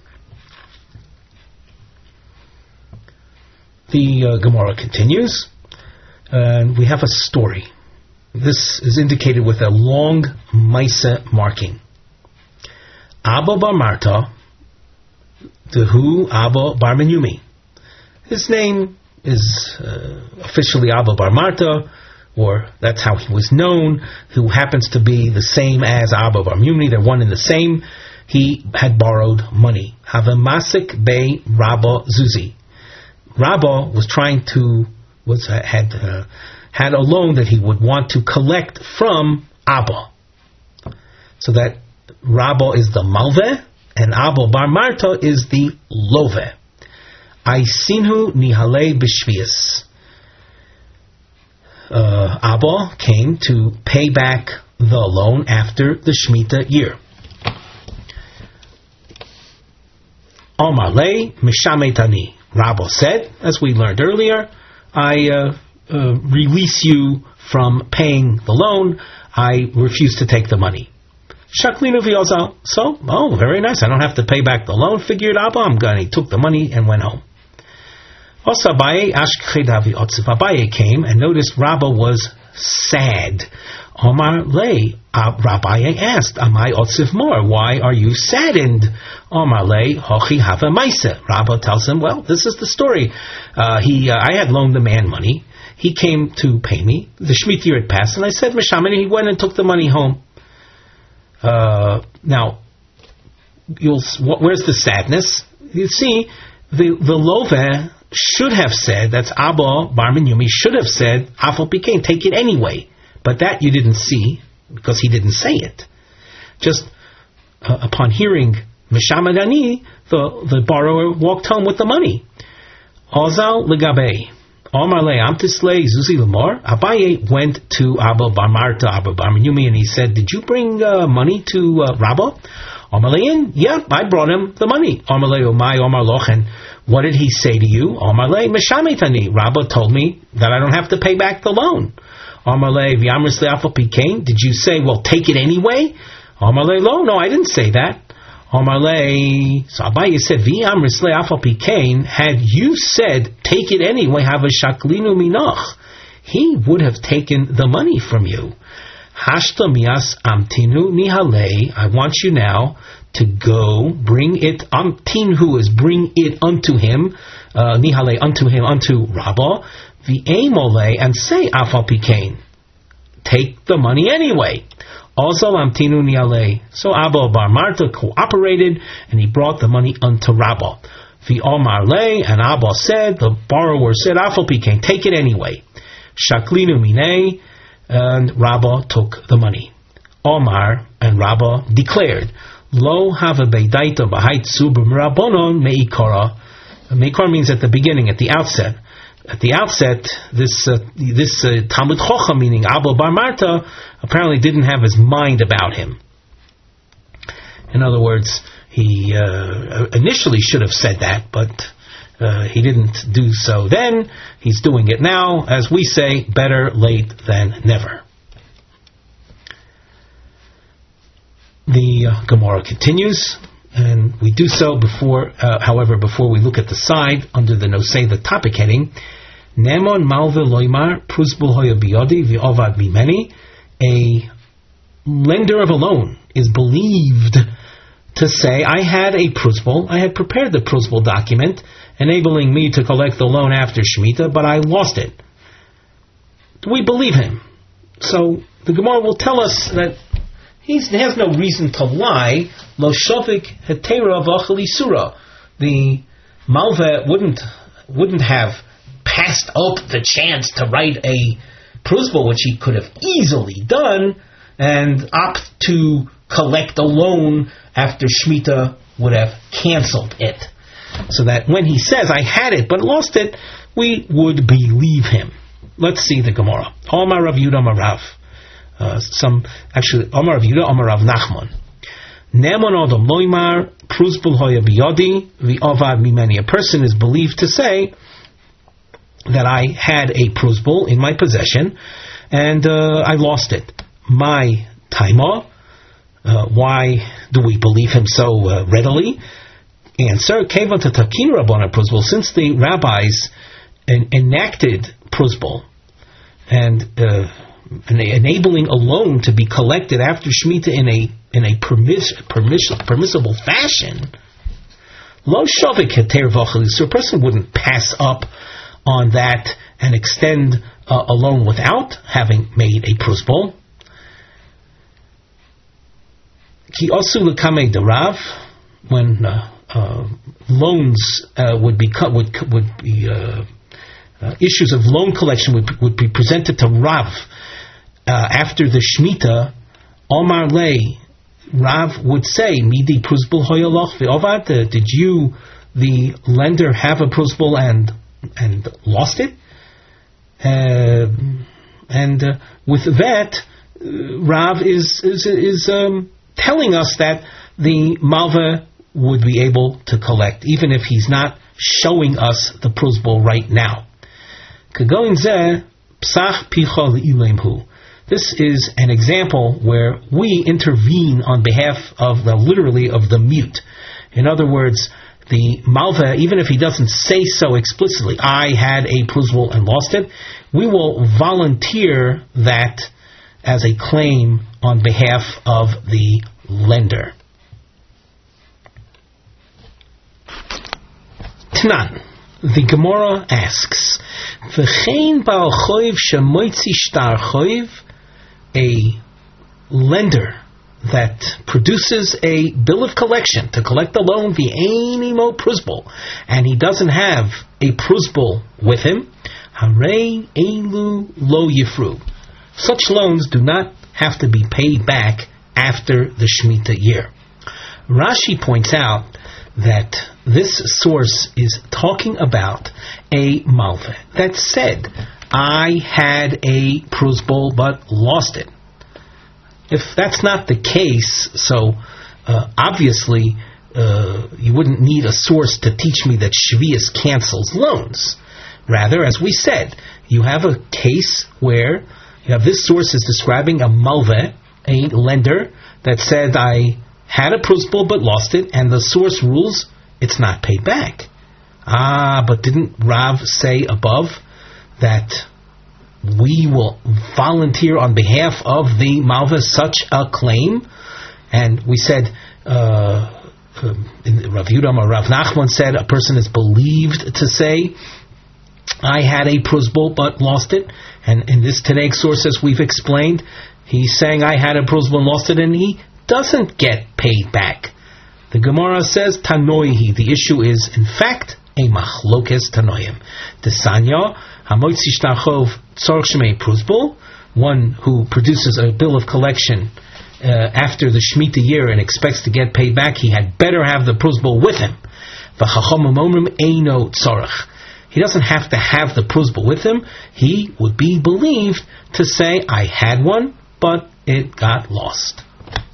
The uh, Gemara continues, and we have a story. This is indicated with a long Maisa marking. Abba bar Marta, Dehu Abba bar Menyumi. His name is uh, officially Abba bar Marta, or that's how he was known, who happens to be the same as Abba bar Menyumi. They're one and the same. He had borrowed money. Havamasik Bey Rabba Zuzi. Rabba was trying to, was had uh, had a loan that he would want to collect from Abba. So that Rabba is the Malveh, and Abba bar Marta is the Loveh. Aisinhu Nihalei B'Shvius. Uh, Abba came to pay back the loan after the Shemitah year. Omar lei mishametani. Rabba said, as we learned earlier, I uh, uh, release you from paying the loan. I refuse to take the money. Shaklinu v'yozal. So, oh, very nice. I don't have to pay back the loan. Figured Abba, I'm going. He took the money and went home. Also, Abaye ashkedavi otziv. Abaye came and noticed Rabba was sad. Omar lei. Rabbi asked, Amai otziv more? Why are you saddened? Omar lei hochi hava maisa. Rabba tells him, well, this is the story. Uh, he, uh, I had loaned the man money. He came to pay me. The Shemitah year had passed, and I said, Mishamin, he went and took the money home. Uh, now, you'll, where's the sadness? You see, the the Loveh should have said, that's Abba bar Menyumi, should have said, Af al pi kain, take it anyway. But that you didn't see, because he didn't say it. Just uh, upon hearing Mishamadani, the, the borrower walked home with the money. Ozal legabe. Omar le amtislei zuzi lemor. Abaye went to Abba bar Marta, Abba bar Menyumi, and he said, did you bring uh, money to uh, Rabba? Omar lein, yeah, I brought him the money. Omar le umay Omar lochen. What did he say to you? Omar le mishametani. Rabba told me that I don't have to pay back the loan. Omar le v'yamris le'af al pi kain. Did you say, well, take it anyway? Omar le lo. No, I didn't say that. Omar le. So Abaye said, v'yamris le'af al pi kain. Had you said, take it anyway, have a shaklinu minach, he would have taken the money from you. Hashta mias amtinu nihalei. I want you now to go bring it. Amtinhu is bring it unto him. Uh, nihalei unto him unto Rabba. V'emole and say Af al pi kain. Take the money anyway. Also amtinu nihalei. So Abba bar Marta cooperated and he brought the money unto Rabba. V'omar le, and Abba said, the borrower said Af al pi kain, take it anyway. Shaklinu minei. And Rabba took the money. Omar and Rabba declared, Lo hava beidaita b'haitzu b'mrabonon meikara. Meikara means at the beginning, at the outset. At the outset, this uh, this uh, Talmud Chochem, meaning Abba bar Marta, apparently didn't have his mind about him. In other words, he uh, initially should have said that, but Uh, he didn't do so then. He's doing it now. As we say, better late than never. The uh, Gemara continues, and we do so before, uh, however, before we look at the side, under the Nosei, the topic heading, Nemon malve loymar prusbul hoya biyodi v'ovad mimeni. A lender of a loan is believed to say, I had a prusbul, I had prepared the prusbul document, enabling me to collect the loan after Shemitah, but I lost it. Do we believe him? So the Gemara will tell us that he's, he has no reason to lie. Lo shavik hetera v'achali surah. The Malveh wouldn't wouldn't have passed up the chance to write a prusbul, which he could have easily done, and opt to collect a loan after Shemitah would have canceled it. So that when he says, I had it but lost it, we would believe him. Let's see the Gemara. Omar Rav Yudah Omar Rav. Uh, some, actually, Omar Rav Yudah Omar Rav Nachman. Nemon Odom Loimar, Prusbul Hoya Biyodi, V'ovad Mimeni. A person is believed to say that I had a prusbul in my possession, and uh, I lost it. My Taima, uh, why do we believe him so uh, readily? Answer, Kevan Takin Rabbana Pruzbul, since the rabbis en- enacted Pruzbul and uh, enabling a loan to be collected after Shemitah in a in a permiss- permiss- permissible fashion, Lo Shavik Heter Vachal, so a person wouldn't pass up on that and extend uh, a loan without having made a Pruzbul. Ki Osu L'Kamei Derav, when uh, uh, loans uh, would be cut, would would be uh, uh, issues of loan collection would would be presented to Rav uh, after the Shemitah. Omar Lei, Rav would say, Midi Pruzbul Hoyaloch ve'ovad, did you, the lender, have a Pruzbul and and lost it? Uh, and uh, with that, uh, Rav is is, is um, telling us that the Malva would be able to collect, even if he's not showing us the Pruzbul right now. Kagoin zeh psach picha le'ilemhu. This is an example where we intervene on behalf of the, literally, of the mute. In other words, the Malva, even if he doesn't say so explicitly, I had a Pruzbul and lost it, we will volunteer that as a claim on behalf of the lender. Tanan. The Gemara asks, V'chein ba'al choiv shemoitzi shtar choiv, a lender that produces a bill of collection to collect the loan, v'einimo Pruzbul, and he doesn't have a Pruzbul with him, harei elu lo yifru. Such loans do not have to be paid back after the Shemitah year. Rashi points out that this source is talking about a malva that said, I had a Pruzbul but lost it. If that's not the case, so uh, obviously uh, you wouldn't need a source to teach me that Shvius cancels loans. Rather, as we said, you have a case where you have this source is describing a malva, a lender that said, I had a Pruzbul but lost it, and the source rules it's not paid back. Ah, but didn't Rav say above that we will volunteer on behalf of the Malva such a claim? And we said, uh, in Rav Yudam or Rav Nachman said, a person is believed to say, I had a Pruzbul but lost it. And in this Tanakh source, as we've explained, he's saying, I had a Pruzbul and lost it, and he doesn't get paid back. The Gemara says, Tanoihi, the issue is, in fact, a machlokes tanoim. Desanya, hamoitzi shtachov tzorch shmei Pruzbul, one who produces a bill of collection uh, after the Shemitah year and expects to get paid back, he had better have the Pruzbul with him. V'chachamim omrim eino tzorach. He doesn't have to have the Pruzbul with him. He would be believed to say, I had one, but it got lost.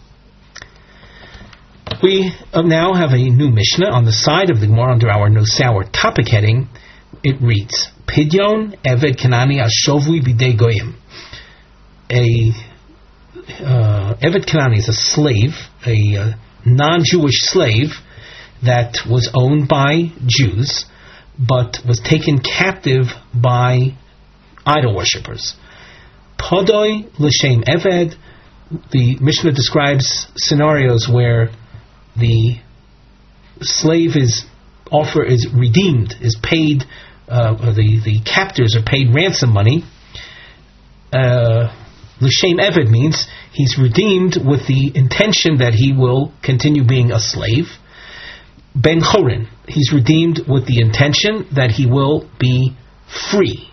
We now have a new Mishnah on the side of the Gemara under our Nosauer topic heading. It reads, Pidyon Eved Kanani Ashovui Bidei Goyim. A uh, Eved Kanani is a slave, a uh, non-Jewish slave that was owned by Jews, but was taken captive by idol worshippers. Podoi L'Shem Eved. The Mishnah describes scenarios where the slave is offer is redeemed, is paid, uh, or the, the captors are paid ransom money. Uh, L'Shem Eved means he's redeemed with the intention that he will continue being a slave. Ben Chorin, he's redeemed with the intention that he will be free.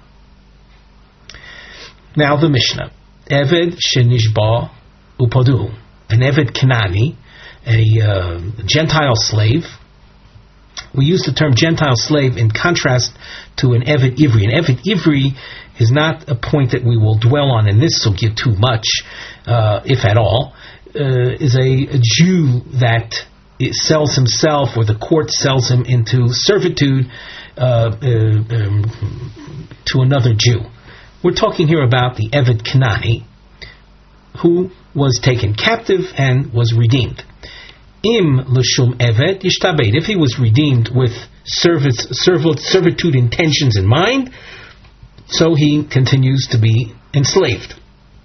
Now the Mishnah. Eved Shenishba Upadu. An Eved Kanani, a uh, Gentile slave. We use the term Gentile slave in contrast to an Eved Ivri. An Eved Ivri is not a point that we will dwell on in this sugya too much, uh, if at all. Uh, is a, a Jew that it sells himself, or the court sells him into servitude uh, uh, um, to another Jew. We're talking here about the Eved Kanani. who was taken captive and was redeemed. Im l'shum evet yishtabed. If he was redeemed with service, servitude intentions in mind, so he continues to be enslaved.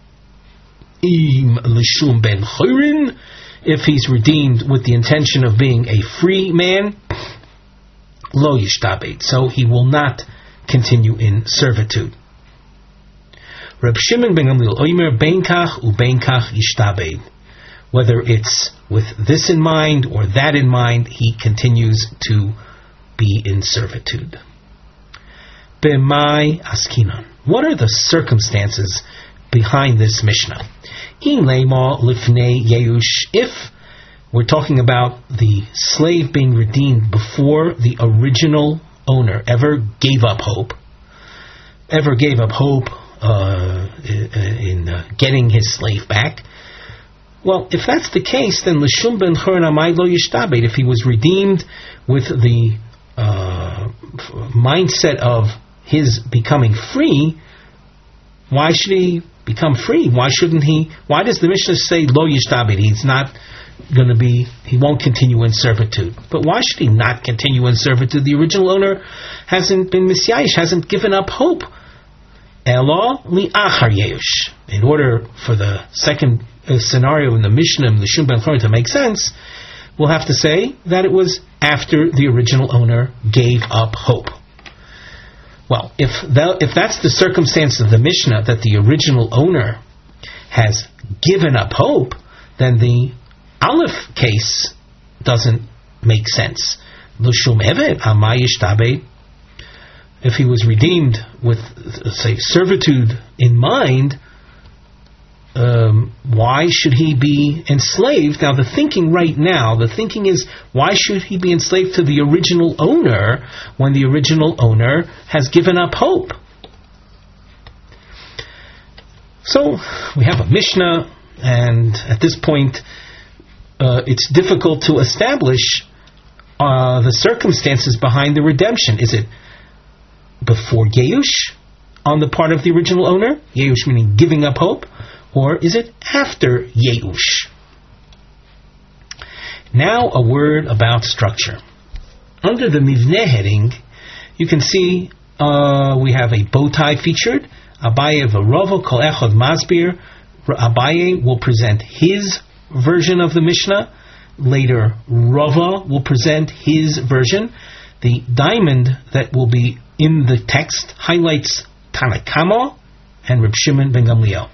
Im l'shum ben chorin. If he's redeemed with the intention of being a free man, lo yishtabed. So he will not continue in servitude. Reb Shimon ben Gamliel oimer ben kach u ben kach yishtabed. Whether it's with this in mind or that in mind, he continues to be in servitude. B'mai askinon. What are the circumstances behind this Mishnah? In lema lifnei yeush. If we're talking about the slave being redeemed before the original owner ever gave up hope, ever gave up hope uh, in uh, getting his slave back, well, if that's the case, then l'shum ben chorin amai lo yishtabed. If he was redeemed with the uh, mindset of his becoming free, why should he become free? Why shouldn't he? Why does the Mishnah say lo yishtabed? He's not going to be, he won't continue in servitude. But why should he not continue in servitude? The original owner hasn't been misyayish, hasn't given up hope. Elo li'achar yeush. In order for the second uh, scenario in the Mishnah, the Shum ben Chorin, to make sense, we'll have to say that it was after the original owner gave up hope. Well, if that, if that's the circumstance of the Mishnah, that the original owner has given up hope, then the Aleph case doesn't make sense. L'shum evet amai yishtabed. If he was redeemed with, say, servitude in mind, um, why should he be enslaved? Now, the thinking right now, the thinking is, why should he be enslaved to the original owner when the original owner has given up hope? So, we have a Mishnah, and at this point, uh, it's difficult to establish uh, the circumstances behind the redemption. Is it before Yeush on the part of the original owner, Yeush meaning giving up hope, or is it after Yeush? Now a word about structure. Under the Mivneh heading, you can see uh, we have a bow tie featured. Abaye v'Rava kol echad masbir. Abaye will present his version of the Mishnah. Later, Rava will present his version. The diamond that will be in the text highlights Tanna Kama and Reb Shimon ben Gamliel.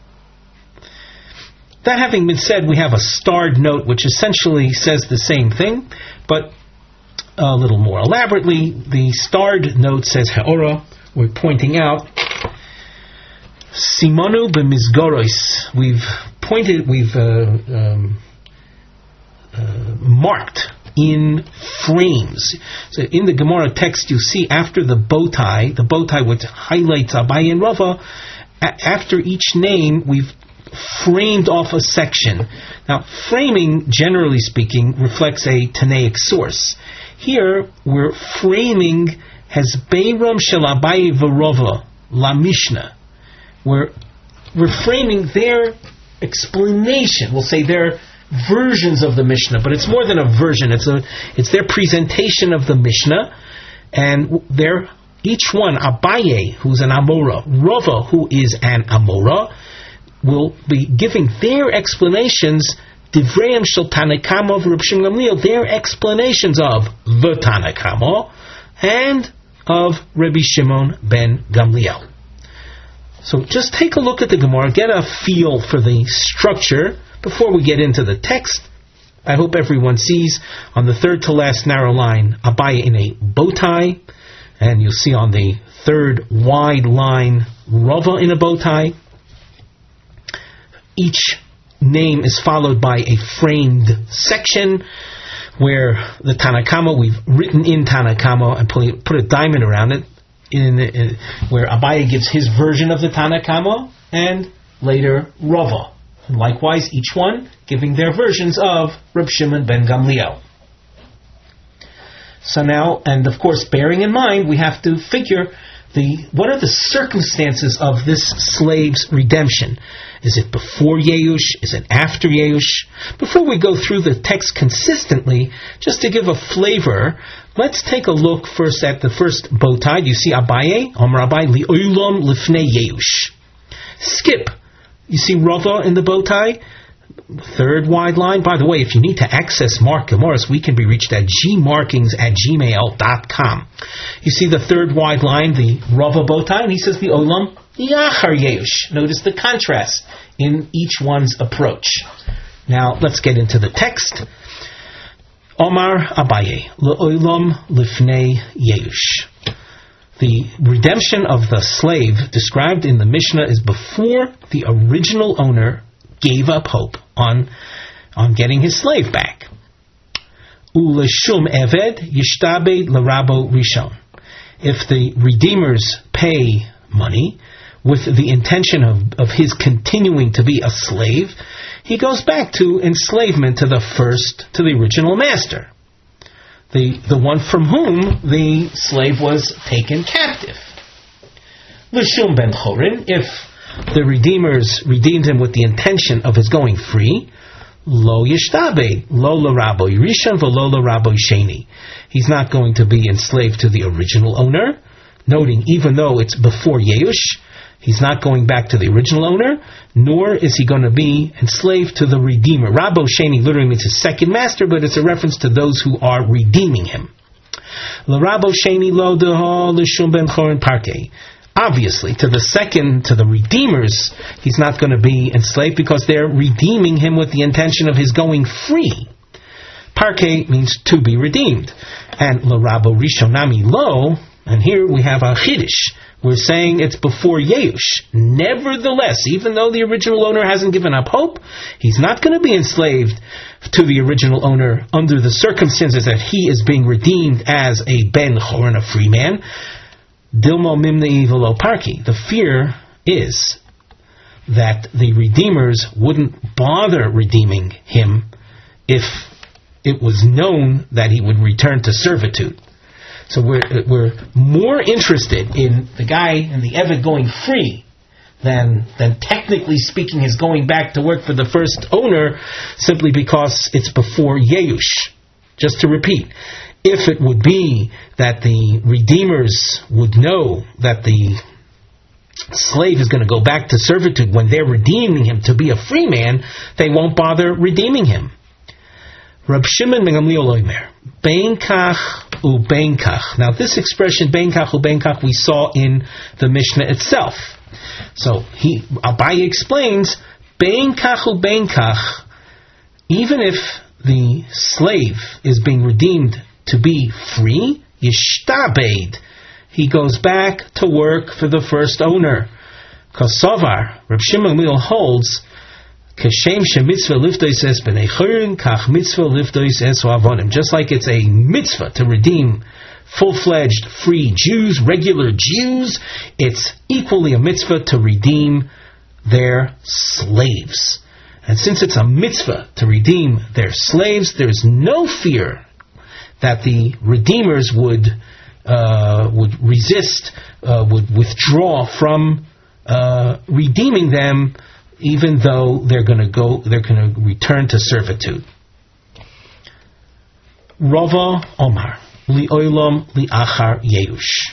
That having been said, we have a starred note which essentially says the same thing, but a little more elaborately. The starred note says Ha'ora. We're pointing out Simonu b'mizgorois. We've pointed, we've uh, um, uh, marked in frames. So in the Gemara text, you see after the bow tie, the bow tie which highlights Abaye and Rava, a- after each name, we've framed off a section. Now, framing, generally speaking, reflects a Tanaic source. Here, we're framing as Beiram Shel Abaye v'Rava La Mishnah. We're, we're framing their explanation. We'll say their versions of the Mishnah, but it's more than a version. It's a, it's their presentation of the Mishnah, and their each one, Abaye, who's an Amora, Rava, who is an Amora, will be giving their explanations, Divrayim Shel Tanna Kama v'Reb Shimon Gamliel, their explanations of the Tanna Kama and of Rabbi Shimon ben Gamliel. So just take a look at the Gemara, get a feel for the structure before we get into the text. I hope everyone sees on the third to last narrow line Abaye in a bow tie, and you'll see on the third wide line Rava in a bow tie. Each name is followed by a framed section where the Tanna Kama, we've written in Tanna Kama and put a diamond around it, in, in where Abaye gives his version of the Tanna Kama, and later Rava. Likewise, each one giving their versions of Reb Shimon ben Gamliel. So now, and of course, bearing in mind, we have to figure the what are the circumstances of this slave's redemption? Is it before Yeush? Is it after Yeush? Before we go through the text consistently, just to give a flavor, let's take a look first at the first bow tie. You see Abaye, Amar Abaye, Li'olam Lifnei Yeush. Skip. You see Rava in the bow tie? Third wide line. By the way, if you need to access Mark Morris, we can be reached at gmarkings at gmail dot com. You see the third wide line, the Rava bow tie, and he says the Olam Yachar Yeush. Notice the contrast in each one's approach. Now, let's get into the text. Omar Abaye, L'olam Lifnei Yeush. The redemption of the slave described in the Mishnah is before the original owner gave up hope on, on getting his slave back. Uleshum eved yishtabed l'rabo rishon. If the redeemers pay money with the intention of, of his continuing to be a slave, he goes back to enslavement to the first, to the original master. The, the one from whom the slave was taken captive. L'shum ben chorin, if the redeemers redeemed him with the intention of his going free, lo yishtabe, lo l'rabo rishon v'lo l'rabo sheni. He's not going to be enslaved to the original owner, noting even though it's before Yeush, he's not going back to the original owner, nor is he going to be enslaved to the redeemer. Rabo sheni literally means his second master, but it's a reference to those who are redeeming him. L'rabo sheni lo deho l'shum ben chorin parke. Obviously, to the second, to the redeemers, he's not going to be enslaved because they're redeeming him with the intention of his going free. Parke means to be redeemed. And l'rabo rishonami lo, and here we have a chiddush. We're saying it's before Yeush. Nevertheless, even though the original owner hasn't given up hope, he's not going to be enslaved to the original owner under the circumstances that he is being redeemed as a ben chorin, a free man. Dilmo mimnei v'lo parki. The fear is that the redeemers wouldn't bother redeeming him if it was known that he would return to servitude. So we're we're more interested in the guy and the Eved going free than than technically speaking his going back to work for the first owner, simply because it's before Yeush. Just to repeat, if it would be that the redeemers would know that the slave is going to go back to servitude when they're redeeming him to be a free man, they won't bother redeeming him. Rab Shimon ben Gamliel Omer, Bein kach u bein kach. Now this expression, Bein kach u bein kach, we saw in the Mishnah itself. So he, Abaye explains, Bein kach u bein kach, even if the slave is being redeemed to be free, yishtabed, he goes back to work for the first owner. Kosovar, Reb Shimon Gamliel holds, Kashem shemitzvah liftois es b'nei chorin, kach mitzvah liftois es avonim. Just like it's a mitzvah to redeem full-fledged free Jews, regular Jews, it's equally a mitzvah to redeem their slaves. And since it's a mitzvah to redeem their slaves, there's no fear that the redeemers would uh, would resist, uh, would withdraw from uh, redeeming them, even though they're going to go, they're going to return to servitude. Rava Omar li'olam li'achar Yeush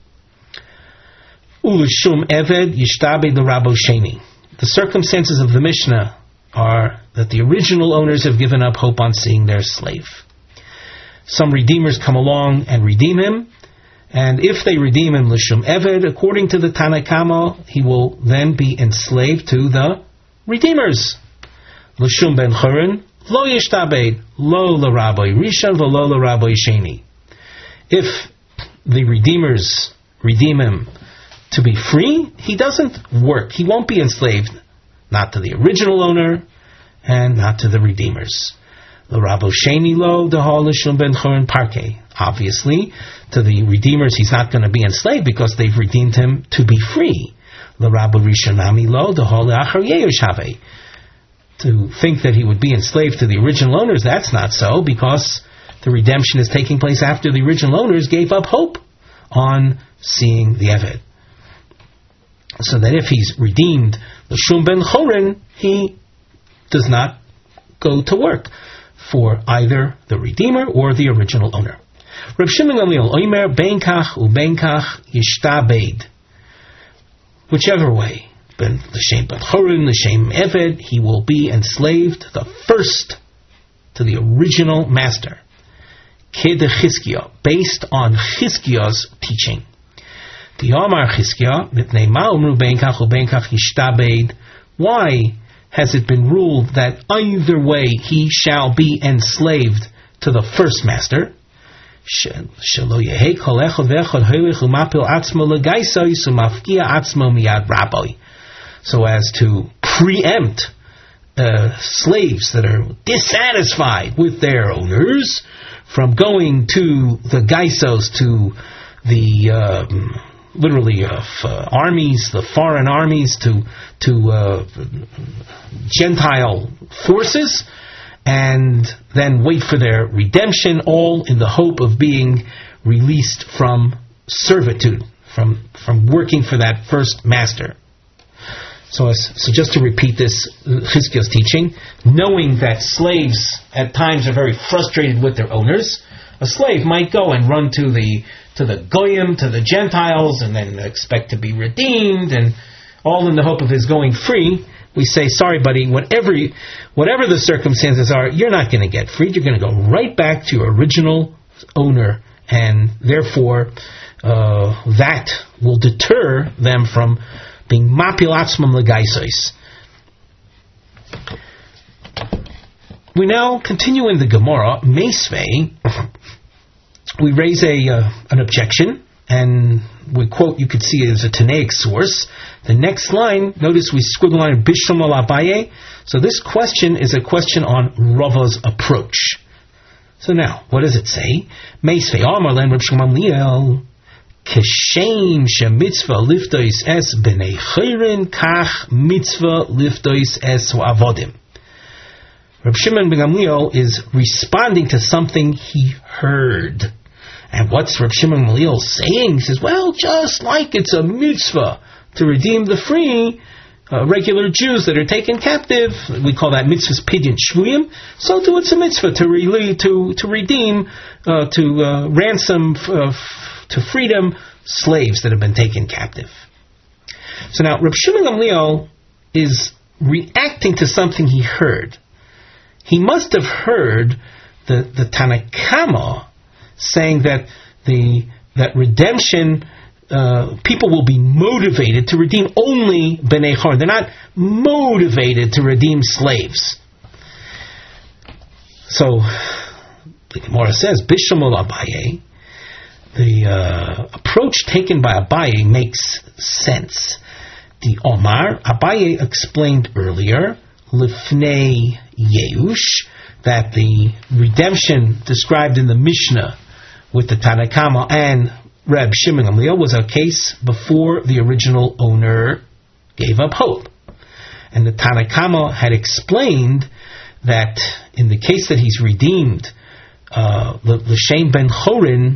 ulishum eved yishtabed l'rabo sheni. The circumstances of the Mishnah are that the original owners have given up hope on seeing their slave. Some redeemers come along and redeem him, and if they redeem him l'shum eved, according to the Tanna Kama, he will then be enslaved to the redeemers. L'shum ben chorin lo yishtabed lo l'raboi rishon v'lo l'raboi sheni. If the redeemers redeem him to be free, he doesn't work. He won't be enslaved, not to the original owner and not to the redeemers. L'rabo sheni lo dehal l'shum ben chorin parke. Obviously, to the redeemers, he's not going to be enslaved because they've redeemed him to be free. L'rabo rishonami lo dehal l'achar Yeush have. To think that he would be enslaved to the original owners, that's not so, because the redemption is taking place after the original owners gave up hope on seeing the Eved. So that if he's redeemed l'shum ben chorin, he does not go to work for either the redeemer or the original owner. Reb Shimon Gamliel oimer ben kach u ben kach yishtabed. Whichever way, ben l'shem ben chorin, l'shem eved, he will be enslaved, the first to the original master. Ked Chizkiah, based on Chizkiah's teaching. The Amar Chizkiah, mitnei ma umru ben kach u ben kach yishtabed. Why has it been ruled that either way he shall be enslaved to the first master? Shelo yehe kol echad ve'echad hoilech umapil atzmo legaisos umafkia atzmo miyad rabbi. So as to preempt uh, slaves that are dissatisfied with their owners from going to the gaisos, to the um, literally of uh, armies, the foreign armies, to to uh, Gentile forces, and then wait for their redemption, all in the hope of being released from servitude, from from working for that first master. So, as, so just to repeat this, Chizkiah's teaching, knowing that slaves at times are very frustrated with their owners, a slave might go and run to the to the goyim, to the Gentiles, and then expect to be redeemed, and all in the hope of his going free. We say, sorry, buddy, whatever you, whatever the circumstances are, you're not going to get freed. You're going to go right back to your original owner, and therefore uh, that will deter them from being mapil atzmam legaisos. We now continue in the Gemara, Meisvei. We raise a uh, an objection, and we quote, you could see it as a Tanaic source. The next line, notice we squiggle line, Bishlam al Abaye. So this question is a question on Rava's approach. So now, what does it say? Meisvei Amar len Reb Shimon Gamliel, Keshem she mitzvah liftois es b'nei chayrin kach mitzvah liftois es avodim. Reb Shimon ben Gamliel is responding to something he heard. And what's Reb Shimon ben Gamliel saying? He says, well, just like it's a mitzvah to redeem the free uh, regular Jews that are taken captive, we call that mitzvah's pidyon shvuyim, so too it's a mitzvah to, re- to, to redeem, uh, to uh, ransom f- uh, f- to freedom slaves that have been taken captive. So now Reb Shimon Gamliel is reacting to something he heard. He must have heard the, the Tanna Kama saying that the that redemption, uh, people will be motivated to redeem only Bnei Chorin. They're not motivated to redeem slaves. So the Gemara says, Bishamol Abaye, the uh, approach taken by Abaye makes sense. The Omar, Abaye explained earlier, Lifnei Yeush, that the redemption described in the Mishnah with the Tanna Kama and Reb Shimon Gamliel was a case before the original owner gave up hope. And the Tanna Kama had explained that in the case that he's redeemed, uh, l'shem ben chorin,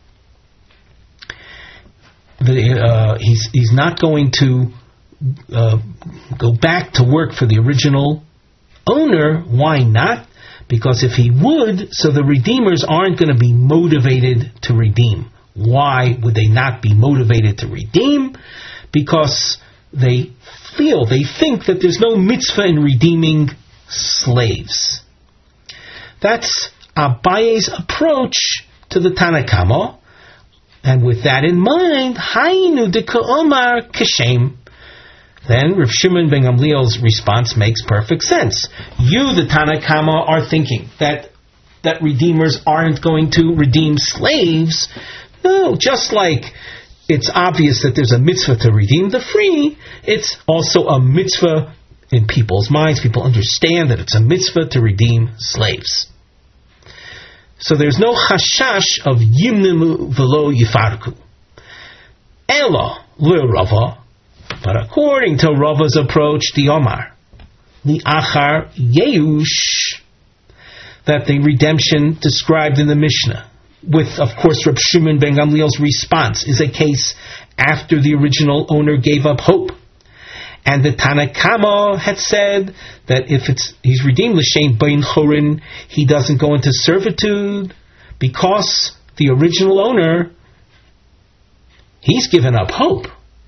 the, uh, he's he's not going to uh, go back to work for the original owner. Why not? Because if he would, so the redeemers aren't going to be motivated to redeem. Why would they not be motivated to redeem? Because they feel, they think that there's no mitzvah in redeeming slaves. That's Abaye's approach to the Tanna Kama. And with that in mind, Hainu de Ka'omar Keshem. Then Rav Shimon ben Gamliel's response makes perfect sense. You, the Tanna Kama, are thinking that that redeemers aren't going to redeem slaves. No, just like it's obvious that there's a mitzvah to redeem the free, it's also a mitzvah in people's minds. People understand that it's a mitzvah to redeem slaves. So there's no chashash of yimnimu velo yifarku. Ela l'Rava. But according to Rava's approach, the Omar, the Achar Yeush, that the redemption described in the Mishnah, with, of course, Reb Shimon ben Gamliel's response, is a case after the original owner gave up hope. And the Tana Kama had said that if it's he's redeemed l'shem bein chorin, he doesn't go into servitude because the original owner, he's given up hope.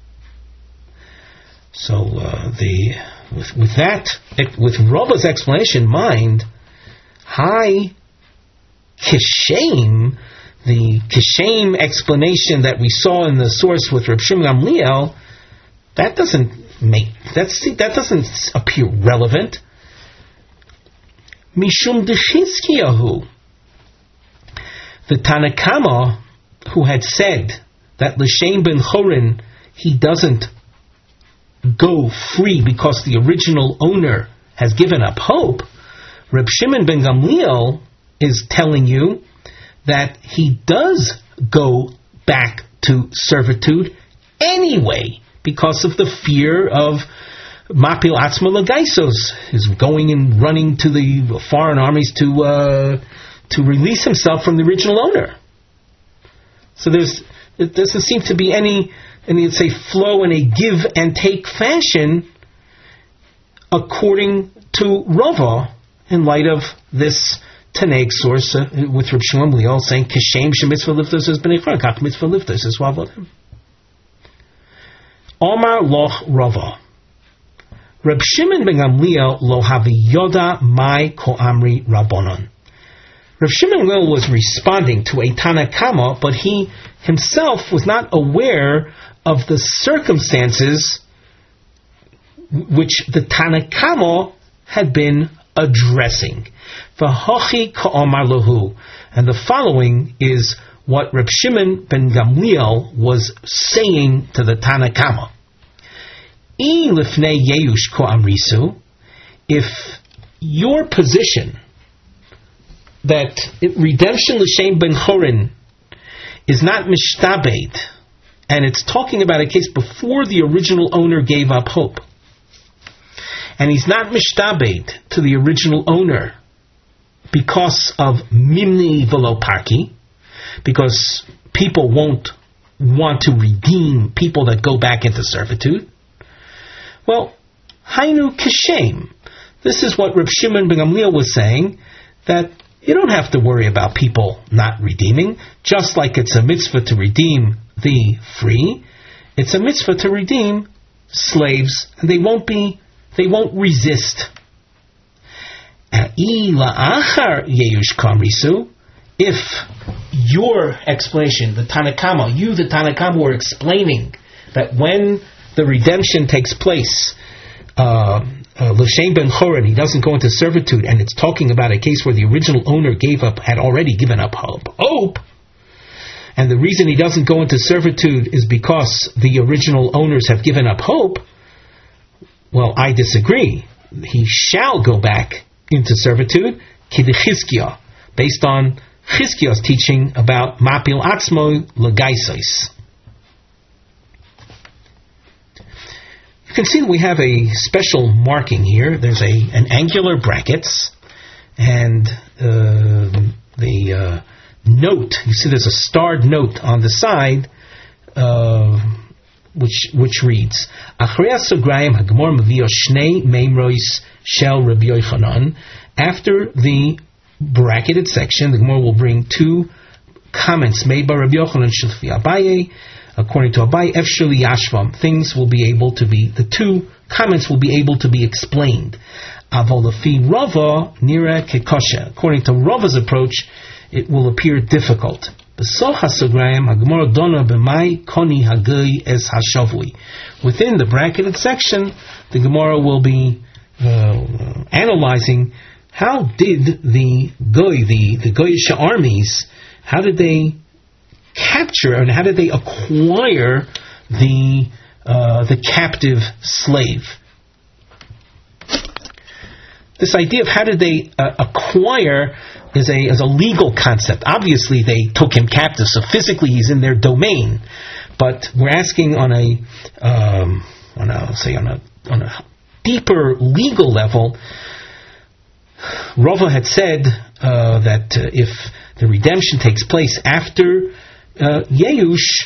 So uh, the with, with that, with Rava's explanation in mind, hi kishem, the kishem explanation that we saw in the source with Reb Shimon Gamliel, that doesn't make that's that doesn't appear relevant. Mishum dechizkiyahu, the Tanakama who had said that l'shem ben chorin, he doesn't go free because the original owner has given up hope. Reb Shimon ben Gamliel is telling you that he does go back to servitude anyway because of the fear of mapil atzma l'gaisos, is going and running to the foreign armies to uh, to release himself from the original owner. So there's it doesn't seem to be any any let's say flow in a give and take fashion according to Rava, in light of this Tanaic source uh, with Reb Shimon Gamliel saying Kishem shemitzvah liftos is b'nei chora, kach mitzvah liftos is wavodim. Omar loch Rava, Reb Shimon ben Gamliel lo havi yoda mai ko amri rabbonon. Reb Shimon ben Gamliel was responding to a Tana Kama, but he himself was not aware of the circumstances which the Tana Kama had been addressing. V'hochi ka'omar lahu, and the following is what Reb Shimon ben Gamliel was saying to the Tana Kama. I lifnei yeush ko'amrisu, if your position that it, redemption l'shem ben chorin is not mishtabed, and it's talking about a case before the original owner gave up hope, and he's not mishtabed to the original owner because of mimni velo parki, because people won't want to redeem people that go back into servitude. Well, hainu kishem. This is what Reb Shimon ben Gamliel was saying, that you don't have to worry about people not redeeming. Just like it's a mitzvah to redeem the free, it's a mitzvah to redeem slaves, and they won't be, they won't resist. If your explanation, the Tanakama, you the Tanakama were explaining that when the redemption takes place, uh, uh, l'shem ben chorin, he doesn't go into servitude, and it's talking about a case where the original owner gave up, had already given up hope, hope, and the reason he doesn't go into servitude is because the original owners have given up hope. Well, I disagree. He shall go back into servitude, kidechizkiah, based on Chizkiah's teaching about mapil atzmo l'gaisos. You can see that we have a special marking here. There's a an angular brackets, and uh, the uh, note. You see, there's a starred note on the side, uh, which which reads: Achrei Sograyim Hagmor Mavio Shnei Meimros Shel Rabbi Yochanan. After the bracketed section, the Gemara will bring two comments made by Rabbi Yochanan Shilfi Abaye. According to Abaye, Efsheli Yashvam, things will be able to be, the two comments will be able to be explained. Avolafi Rava Nira Kekosha. According to Rava's approach, it will appear difficult. Within the bracketed section, the Gemara will be uh, analyzing how did the Goy, the, the Goyish armies, how did they capture and how did they acquire the uh, the captive slave? This idea of how did they uh, acquire is a is a legal concept. Obviously, they took him captive, so physically he's in their domain. But we're asking on a um, on a say on a on a deeper legal level. Rava had said uh, that uh, if The redemption takes place after uh, Yeush,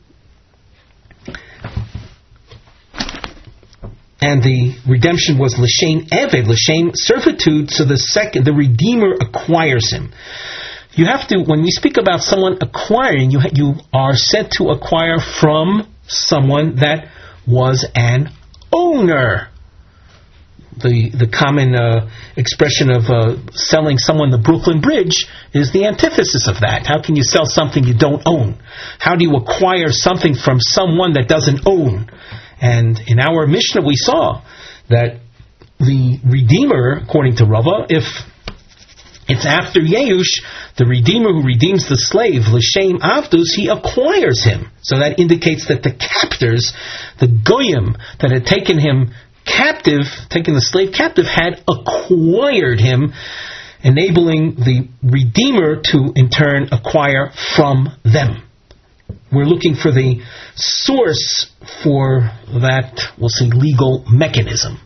and the redemption was l'shem eved, l'shem servitude. So the second, the redeemer acquires him. You have to, when we speak about someone acquiring, you ha- you are said to acquire from someone that was an owner. The the common uh, expression of uh, selling someone the Brooklyn Bridge is the antithesis of that. How can you sell something you don't own? How do you acquire something from someone that doesn't own? And in our Mishnah we saw that the Redeemer, according to Rava, if it's after Yeush, the Redeemer who redeems the slave, l'shem avdus, he acquires him. So that indicates that the captors, the goyim that had taken him captive, taken the slave captive, had acquired him, enabling the Redeemer to in turn acquire from them. We're looking for the source for that, we'll say, legal mechanism.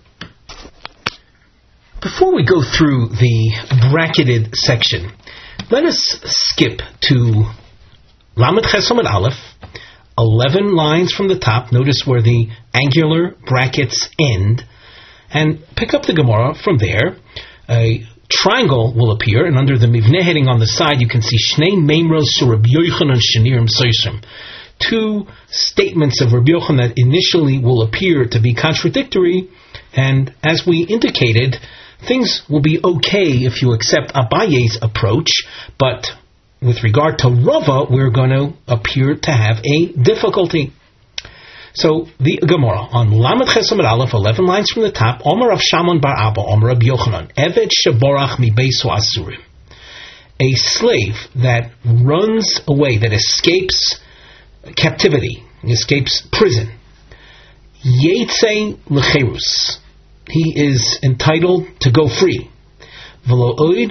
Before we go through the bracketed section, let us skip to Lamed Ches Amud Aleph, eleven lines from the top. Notice where the angular brackets end, and pick up the Gemara from there. A triangle will appear, and under the Mivneh heading on the side, you can see Shnei Meimros Rabbi Yochanan Shenirim Soishim. Two statements of Rabbi Yochanan that initially will appear to be contradictory, and as we indicated, things will be okay if you accept Abaye's approach, but with regard to Rava, we're going to appear to have a difficulty. So the Gemara on Lamed Ches Amud Aleph, eleven lines from the top, Omer Rav Shammon bar Abba, Omer Rabbi Yochanan, Eved sheborach mi beiso asurim. A slave that runs away, that escapes captivity, escapes prison. Yetzei lecherus. He is entitled to go free. Not only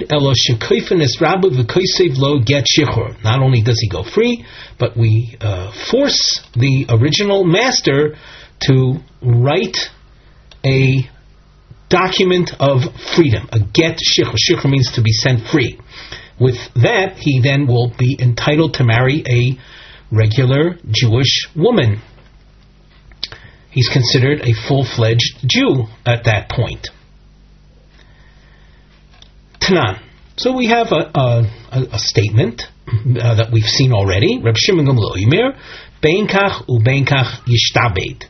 does he go free, but we uh, force the original master to write a document of freedom, a get shichur. Shichur means to be set free. With that, he then will be entitled to marry a regular Jewish woman. He's considered a full-fledged Jew at that point. Tanan. So we have a, a, a statement uh, that we've seen already. Reb Shimon Gamliel Omer, Bein kach ubein kach yishtabed.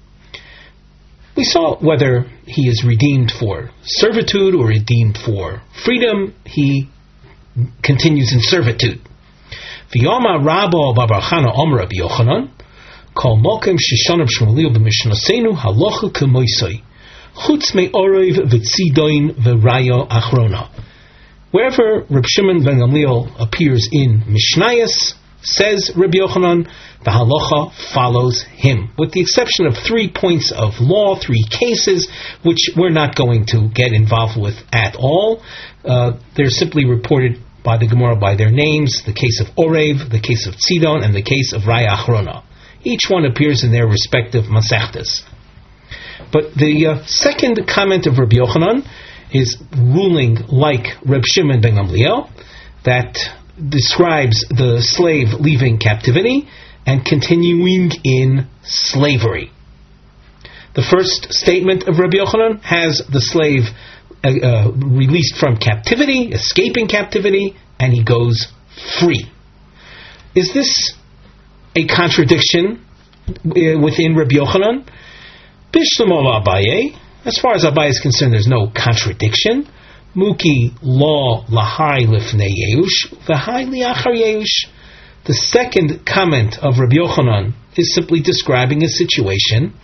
We saw whether he is redeemed for servitude or redeemed for freedom. He continues in servitude. V'yoma Rabba bar Chana Omer Rabbi Yochanan, Kol mokem shishanav Shmuel b'mishnasenu halacha k'moisai, chutz me'orev v'tzidoin v'raya achrona. Wherever Reb Shimon ben Gamliel appears in Mishnayos, says Rabbi Yochanan, the halacha follows him, with the exception of three points of law, three cases, which we're not going to get involved with at all. Uh, they're simply reported by the Gemara by their names: the case of Orev, the case of Tzidon, and the case of Raya Achrona. Each one appears in their respective Masechtas. But the uh, second comment of Rabbi Yochanan is ruling like Reb Shimon ben Gamliel, that describes the slave leaving captivity and continuing in slavery. The first statement of Rabbi Yochanan has the slave uh, uh, released from captivity, escaping captivity, and he goes free. Is this a contradiction within Rabbi Yochanan? Bishlamol Abaye. As far as Abaye is concerned, there's no contradiction. Muki law lahai lifnei Yeush, v'hai liachar Yeush. The second comment of Rabbi Yochanan is simply describing a situation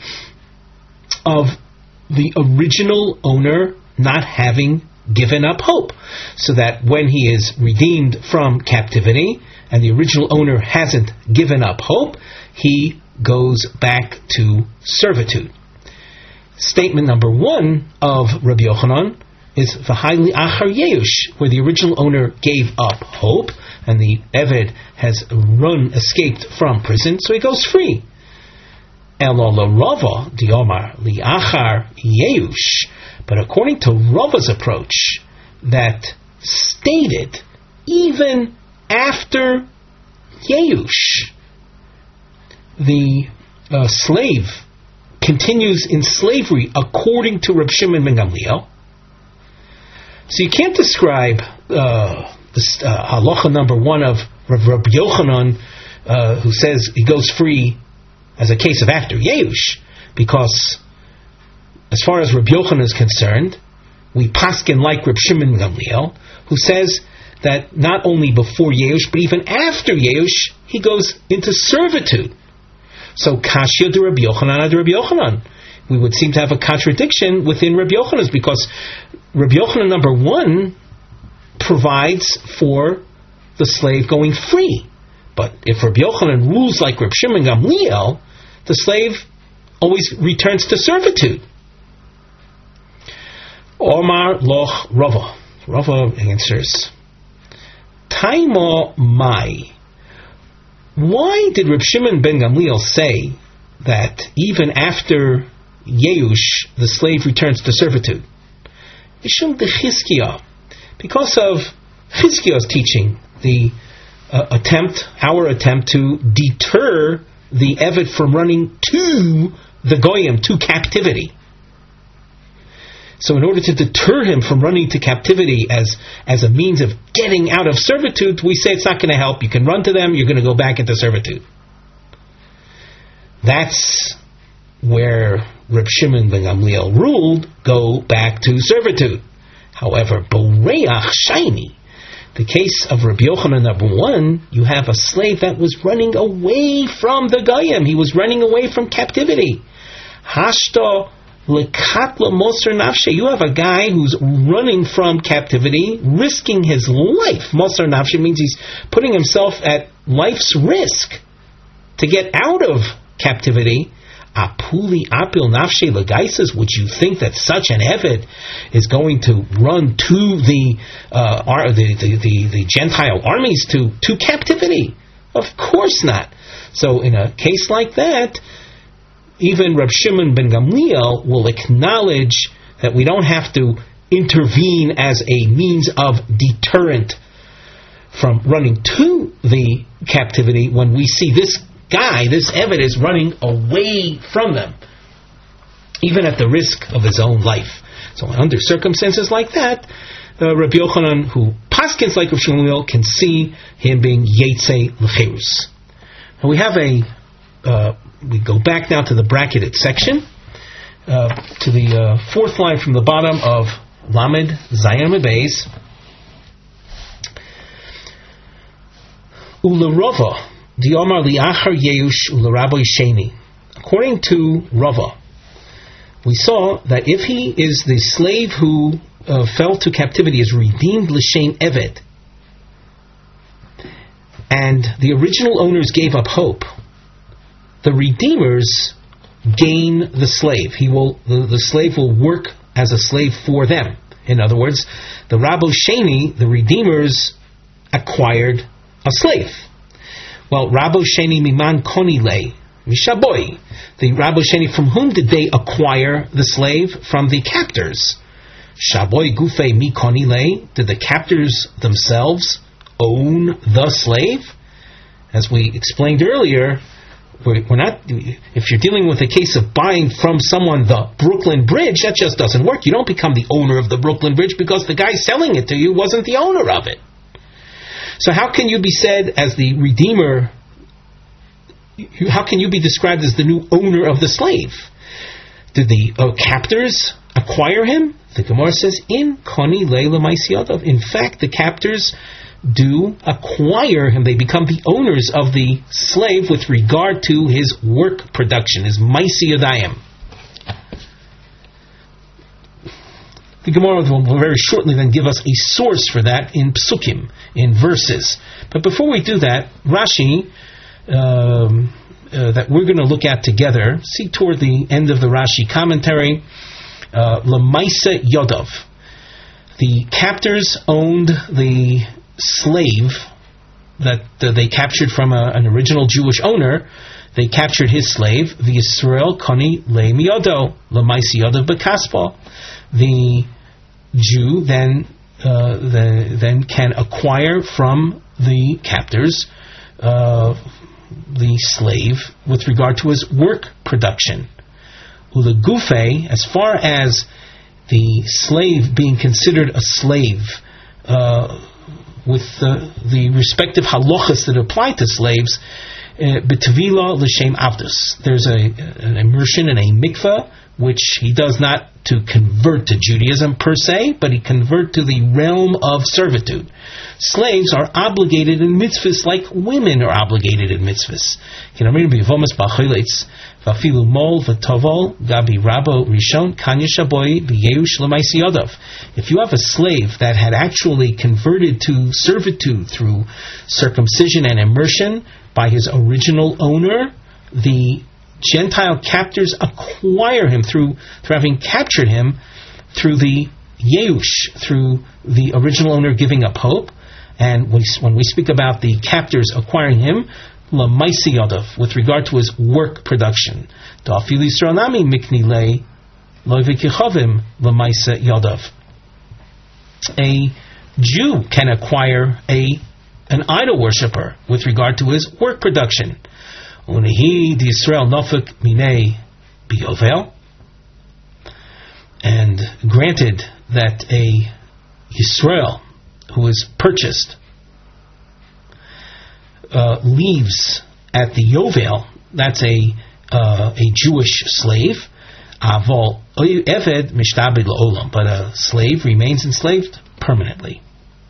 of the original owner not having given up hope, so that when he is redeemed from captivity and the original owner hasn't given up hope, he goes back to servitude. Statement number one of Rabbi Yochanan is v'hai liachar Yeush, where the original owner gave up hope and the Eved has run, escaped from prison, so he goes free. Elo lo Rava diomar liachar Yeush, but according to Rava's approach, that stated even after Yeush, the uh, slave continues in slavery according to Reb Shimon ben Gamliel. So you can't describe uh, this, uh, halacha number one of Rav, Rav Yochanan, uh, who says he goes free, as a case of after Yeush, because as far as Reb Yochanan is concerned, we paskin like Reb Shimon ben Gamliel, who says that not only before Yeush, but even after Yeush, he goes into servitude. So Kashya de Reb Yochanan ad Reb Yochanan. We would seem to have a contradiction within Reb Yochanan's, because Reb Yochanan number one provides for the slave going free. But if Reb Yochanan rules like Reb Shimon Gamliel, the slave always returns to servitude. Omar loch Rava. Rava answers, Taimo mai. Why did Reb Shimon ben Gamliel say that even after Yeush, the slave returns to servitude? Mishum de Chizkiah. Because of Chizkiah's teaching, the uh, attempt, our attempt to deter the Eved from running to the Goyim, to captivity. So in order to deter him from running to captivity as, as a means of getting out of servitude, we say it's not going to help. You can run to them, you're going to go back into servitude. That's where Reb Shimon ben Gamliel ruled, go back to servitude. However, Boreach Shaini, the case of Reb Yochanan number one, you have a slave that was running away from the Goyim. He was running away from captivity. Hashta lekatla moser nafshe. You have a guy who's running from captivity, risking his life. Moser nafshe means he's putting himself at life's risk to get out of captivity. Apuli apil nafshe legaises. Would you think that such an Eved is going to run to the uh, ar- the, the, the the Gentile armies to to captivity? Of course not. So in a case like that, even Reb Shimon ben Gamliel will acknowledge that we don't have to intervene as a means of deterrent from running to the captivity when we see this guy, this Eved, is running away from them, even at the risk of his own life. So under circumstances like that, uh, Rabbi Yochanan, who paskins like Rav Shmuel, can see him being Yetzei L'Cherus. Now we have a, uh, we go back now to the bracketed section, uh, to the uh, fourth line from the bottom of Lamed Zayin Beis. Ulerova. According to Rava, we saw that if he is the slave who uh, fell to captivity, is redeemed l'shein eved, and the original owners gave up hope, the redeemers gain the slave. He will, the, the slave will work as a slave for them. In other words, the Rabo Sheni, the redeemers, acquired a slave. Well, Rabo Sheni miman konile mishaboy. The Rabo Sheni, from whom did they acquire the slave? From the captors. Shaboy gufe mi konile. Did the captors themselves own the slave? As we explained earlier, we're, we're not. If you're dealing with a case of buying from someone the Brooklyn Bridge, that just doesn't work. You don't become the owner of the Brooklyn Bridge because the guy selling it to you wasn't the owner of it. So how can you be said as the redeemer, how can you be described as the new owner of the slave? Did the uh, captors acquire him? The Gemara says, in koni leila maisiyadav. In fact, the captors do acquire him. They become the owners of the slave with regard to his work production, his maisiyadayim. The Gemara will very shortly then give us a source for that in psukim, in verses. But before we do that, Rashi, um, uh, that we're going to look at together, see toward the end of the Rashi commentary, Lamaisa Yodov. The captors owned the slave that uh, they captured from a, an original Jewish owner. They captured his slave, the Yisrael Koni Le Miyodo, Lamaisa Yodov Bekaspa. The Jew then uh, the, then can acquire from the captors, uh, the slave, with regard to his work production. Ulegufe, as far as the slave being considered a slave, uh, with uh, the respective halachas that apply to slaves, B'tevila l'shem avdus. There's a, an immersion in a mikveh, which he does not to convert to Judaism per se, but he convert to the realm of servitude. Slaves are obligated in mitzvahs like women are obligated in mitzvahs. Vafilu mol v'tovol gabi rabo rishon kanya shaboi v'yeush l'maisi yodav. If you have a slave that had actually converted to servitude through circumcision and immersion by his original owner, the Gentile captors acquire him through, through having captured him through the yeush, through the original owner giving up hope. And when, when we speak about the captors acquiring him, l'maisi yodav, with regard to his work production. Da'afil Yisrael nami mikni lei lo v'kichavim l'maisi yodav. A Jew can acquire a an idol worshipper with regard to his work production. Unehi d'Yisrael nofek minei biyovel. And granted that a Yisrael who is purchased Uh, leaves at the Yovel, that's a uh, a Jewish slave. Avol eved mishtabed la'olam, but a slave remains enslaved permanently.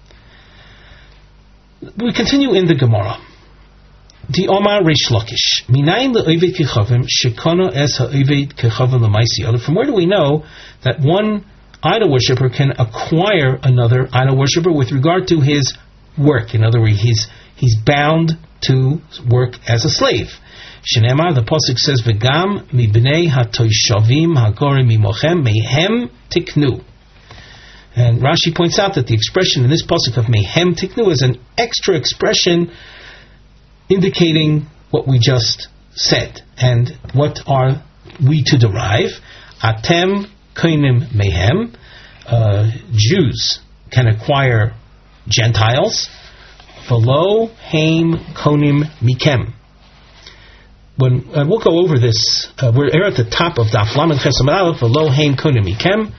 We continue in the Gemara. Di Omar Reish Lakish, minayin le'oved kechavim shekono es ha'oved kechavim l'maisi yodav. From where do we know that one idol worshipper can acquire another idol worshipper with regard to his work? In other words, he's He's bound to work as a slave. Shenemar, the pasuk says, "V'gam mibnei hatoishavim hagorim mimochem mehem tiknu." And Rashi points out that the expression in this pasuk of mehem tiknu is an extra expression indicating what we just said. And what are we to derive? Atem koinim mehem. Uh, Jews can acquire Gentiles. V'lo heim konim mikem. When uh, we'll go over this, uh, we're at the top of Daf Lamed Ches Amud Aleph. V'lo heim konim mikem.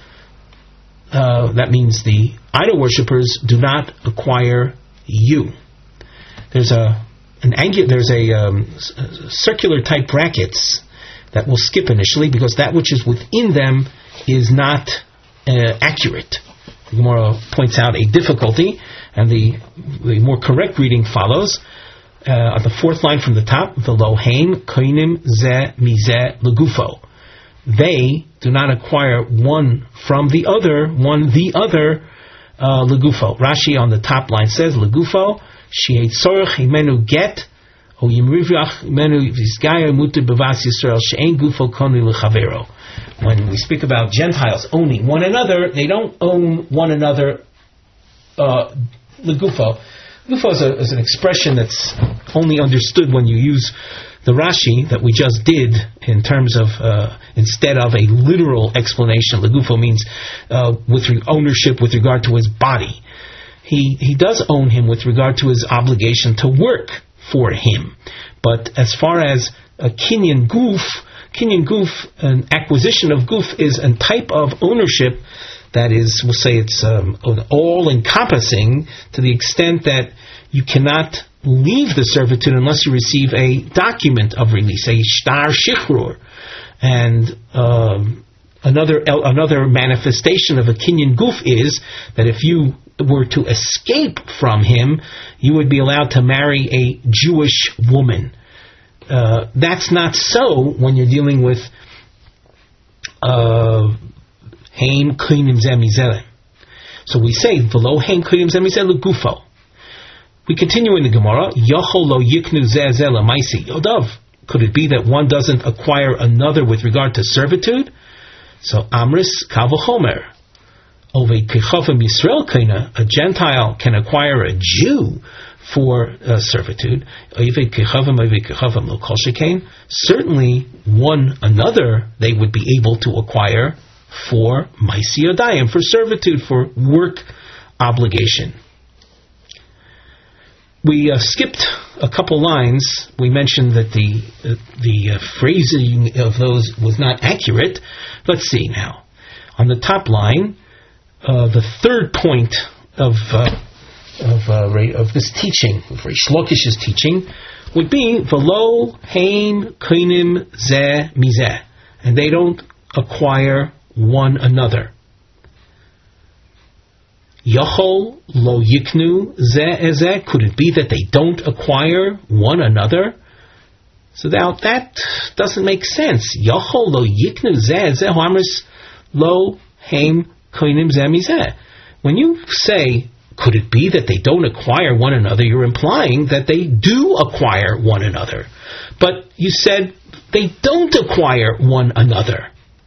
Uh, that means the idol worshippers do not acquire you. There's a an angular, there's a um, circular type brackets that will skip initially because that which is within them is not uh, accurate. The Gemara points out a difficulty, and the the more correct reading follows. Uh, on the fourth line from the top, Veloheim koinim ze mize legufo. They do not acquire one from the other, one the other uh, legufo. Rashi on the top line says legufo she'et sorach imenu get o yimrivyach imenu vizgaya muter bevas Yisrael she'en gufo koni lechavero. When we speak about Gentiles owning one another, they don't own one another uh, legufo. Legufo is, a, is an expression that's only understood when you use the Rashi that we just did in terms of, uh, instead of a literal explanation. Legufo means uh, with re- ownership with regard to his body. He he does own him with regard to his obligation to work for him. But as far as a kinyan guf, kinyan guf, an acquisition of guf, is a type of ownership that is, we'll say it's um, all-encompassing to the extent that you cannot leave the servitude unless you receive a document of release, a shtar shichrur. And um, another another manifestation of a kinyan guf is that if you were to escape from him, you would be allowed to marry a Jewish woman. Uh, that's not so when you're dealing with Haim Koinim Zemizele. So we say below Haim Koinim Zemizele Gufo. We continue in the Gemara. Yochol lo yiknu zezela maisi yodav. Could it be that one doesn't acquire another with regard to servitude? So Amris Kavochomer. Ove Kechavim Yisrael Kaina, a Gentile can acquire a Jew for uh, servitude. Certainly, one another they would be able to acquire for Maisi Yodayim, for servitude, for work obligation. we uh, skipped a couple lines. We mentioned that the uh, the uh, phrasing of those was not accurate. Let's see now. On the top line, uh, the third point of uh, of uh, of this teaching, of Reish Lakish's teaching, would be v'lo hein koinim zeh mizeh, and they don't acquire one another. Yachol lo yiknu zeh ezeh. Could it be that they don't acquire one another? So now that doesn't make sense. Yachol lo yiknu zeh ezeh hamris lo heim koinim zeh mizeh. When you say, could it be that they don't acquire one another, you're implying that they do acquire one another. But you said they don't acquire one another.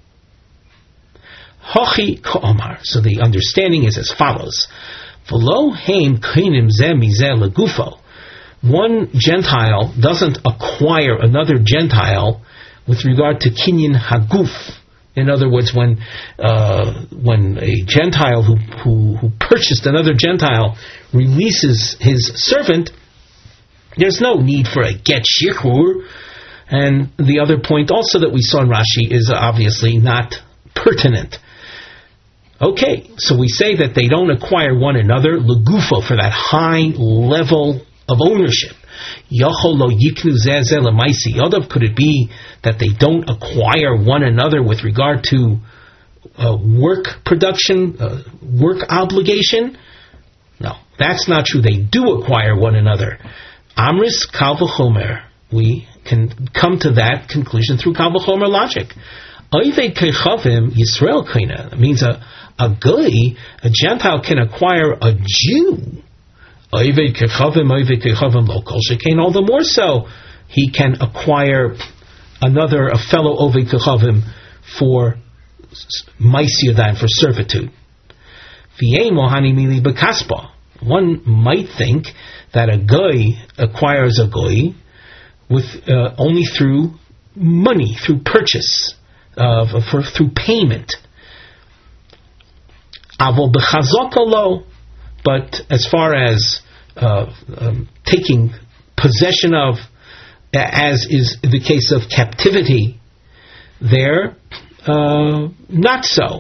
Hachi ka'amar. So the understanding is as follows. V'lo heim koinim zeh mizeh legufo. One Gentile doesn't acquire another Gentile with regard to kinyan haguf. In other words, when uh, when a Gentile who, who who purchased another Gentile releases his servant, there's no need for a get shikur. And the other point also that we saw in Rashi is obviously not pertinent. Okay, so we say that they don't acquire one another, legufo, for that high level of ownership. Yachol lo yiknu zeh zeh lemaisi yodav. Could it be that they don't acquire one another with regard to uh, work production, uh, work obligation? No, that's not true. They do acquire one another. Amris kal v'chomer. We can come to that conclusion through kal v'chomer logic. Oivei kechavim Yisrael kaina. It means a a goy, a Gentile, can acquire a Jew. All the more so, he can acquire another, a fellow Ovei Kechavim for Maisiyadai, for servitude. One might think that a goy acquires a goy with uh, only through money, through purchase, uh, for through payment. But as far as uh, um, taking possession of, as is the case of captivity, there, uh, not so.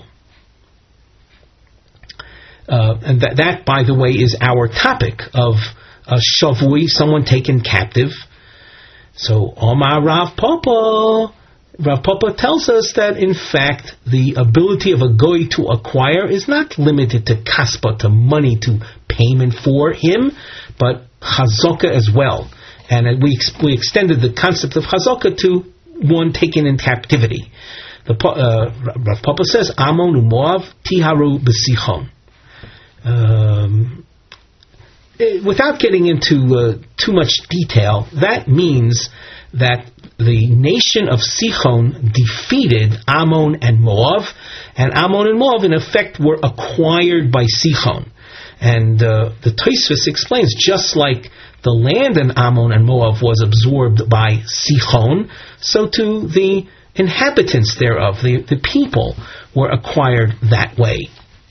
Uh, and that, that, by the way, is our topic of uh, shavui, someone taken captive. So, Omar Rav Papa, Rav Papa tells us that, in fact, the ability of a goy to acquire is not limited to kaspa, to money, to payment for him, but chazaka as well. And we we extended the concept of chazaka to one taken in captivity. The uh, Rav Papa says, Amon u'Moav tiharu b'sichon. Um, without getting into uh, too much detail, that means that the nation of Sichon defeated Ammon and Moab, and Ammon and Moab in effect were acquired by Sichon. And uh, the Tosfos explains, just like the land in Ammon and Moab was absorbed by Sichon, so too the inhabitants thereof, the, the people, were acquired that way.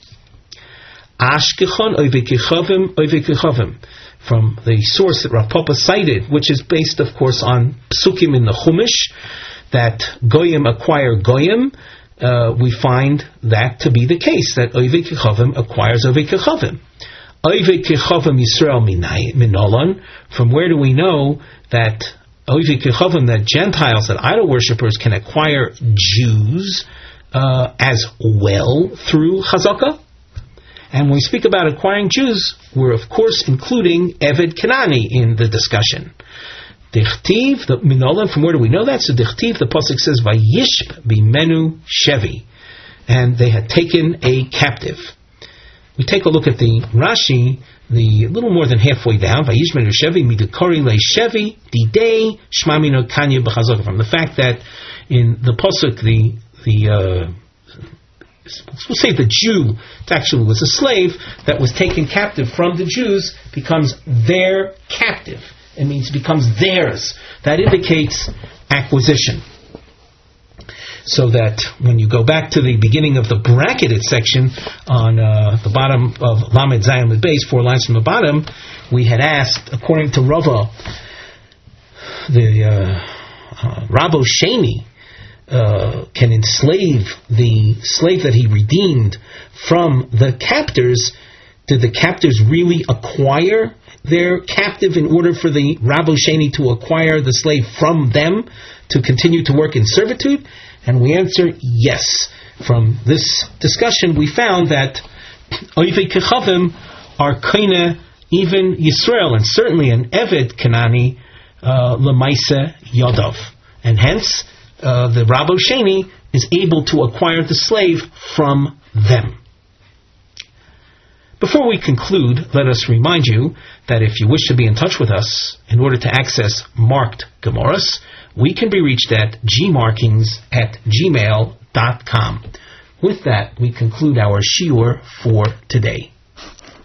Ashkechon oivekechavim oivekechavim. From the source that Rav Papa cited, which is based, of course, on psukim in the Chumash, that goyim acquire goyim, uh, we find that to be the case, that Oivei Kechavim acquires Oivei Kechavim. Oivei Kechavim Yisrael Minolan. From where do we know that Oivei Kechavim, that Gentiles, that idol worshippers, can acquire Jews uh, as well through Chazakah? And when we speak about acquiring Jews, we're of course including Eved Kanani in the discussion. Dichtiv, the Minolan, from where do we know that? So Dichtiv, the pasuk says, Vayishb bimenu shevi, and they had taken a captive. We take a look at the Rashi, the little more than halfway down. Vayishb bimenu shevi midukori le shevi didei shmamino kanya b'chazaka. From the fact that in the pasuk the the uh, we'll say the Jew, it actually was a slave that was taken captive from the Jews, becomes their captive. It means becomes theirs. That indicates acquisition. so that when you go back to the beginning of the bracketed section on uh, the bottom of Lamed Zayin with base, four lines from the bottom, we had asked, according to Rava, the uh, uh, Rabo Sheni uh, can enslave the slave that he redeemed from the captors. Did the captors really acquire their captive in order for the Rabo Sheni to acquire the slave from them to continue to work in servitude? And we answer yes. From this discussion, we found that Oivei Kechavim are kaina even Yisrael, and certainly an Eved Kanani Lemaisa Yodov. And hence, uh, the Rabo Sheni is able to acquire the slave from them. Before we conclude, let us remind you that if you wish to be in touch with us in order to access marked Gemaras, we can be reached at gmarkings at gmail dot com. With that, we conclude our shiur for today.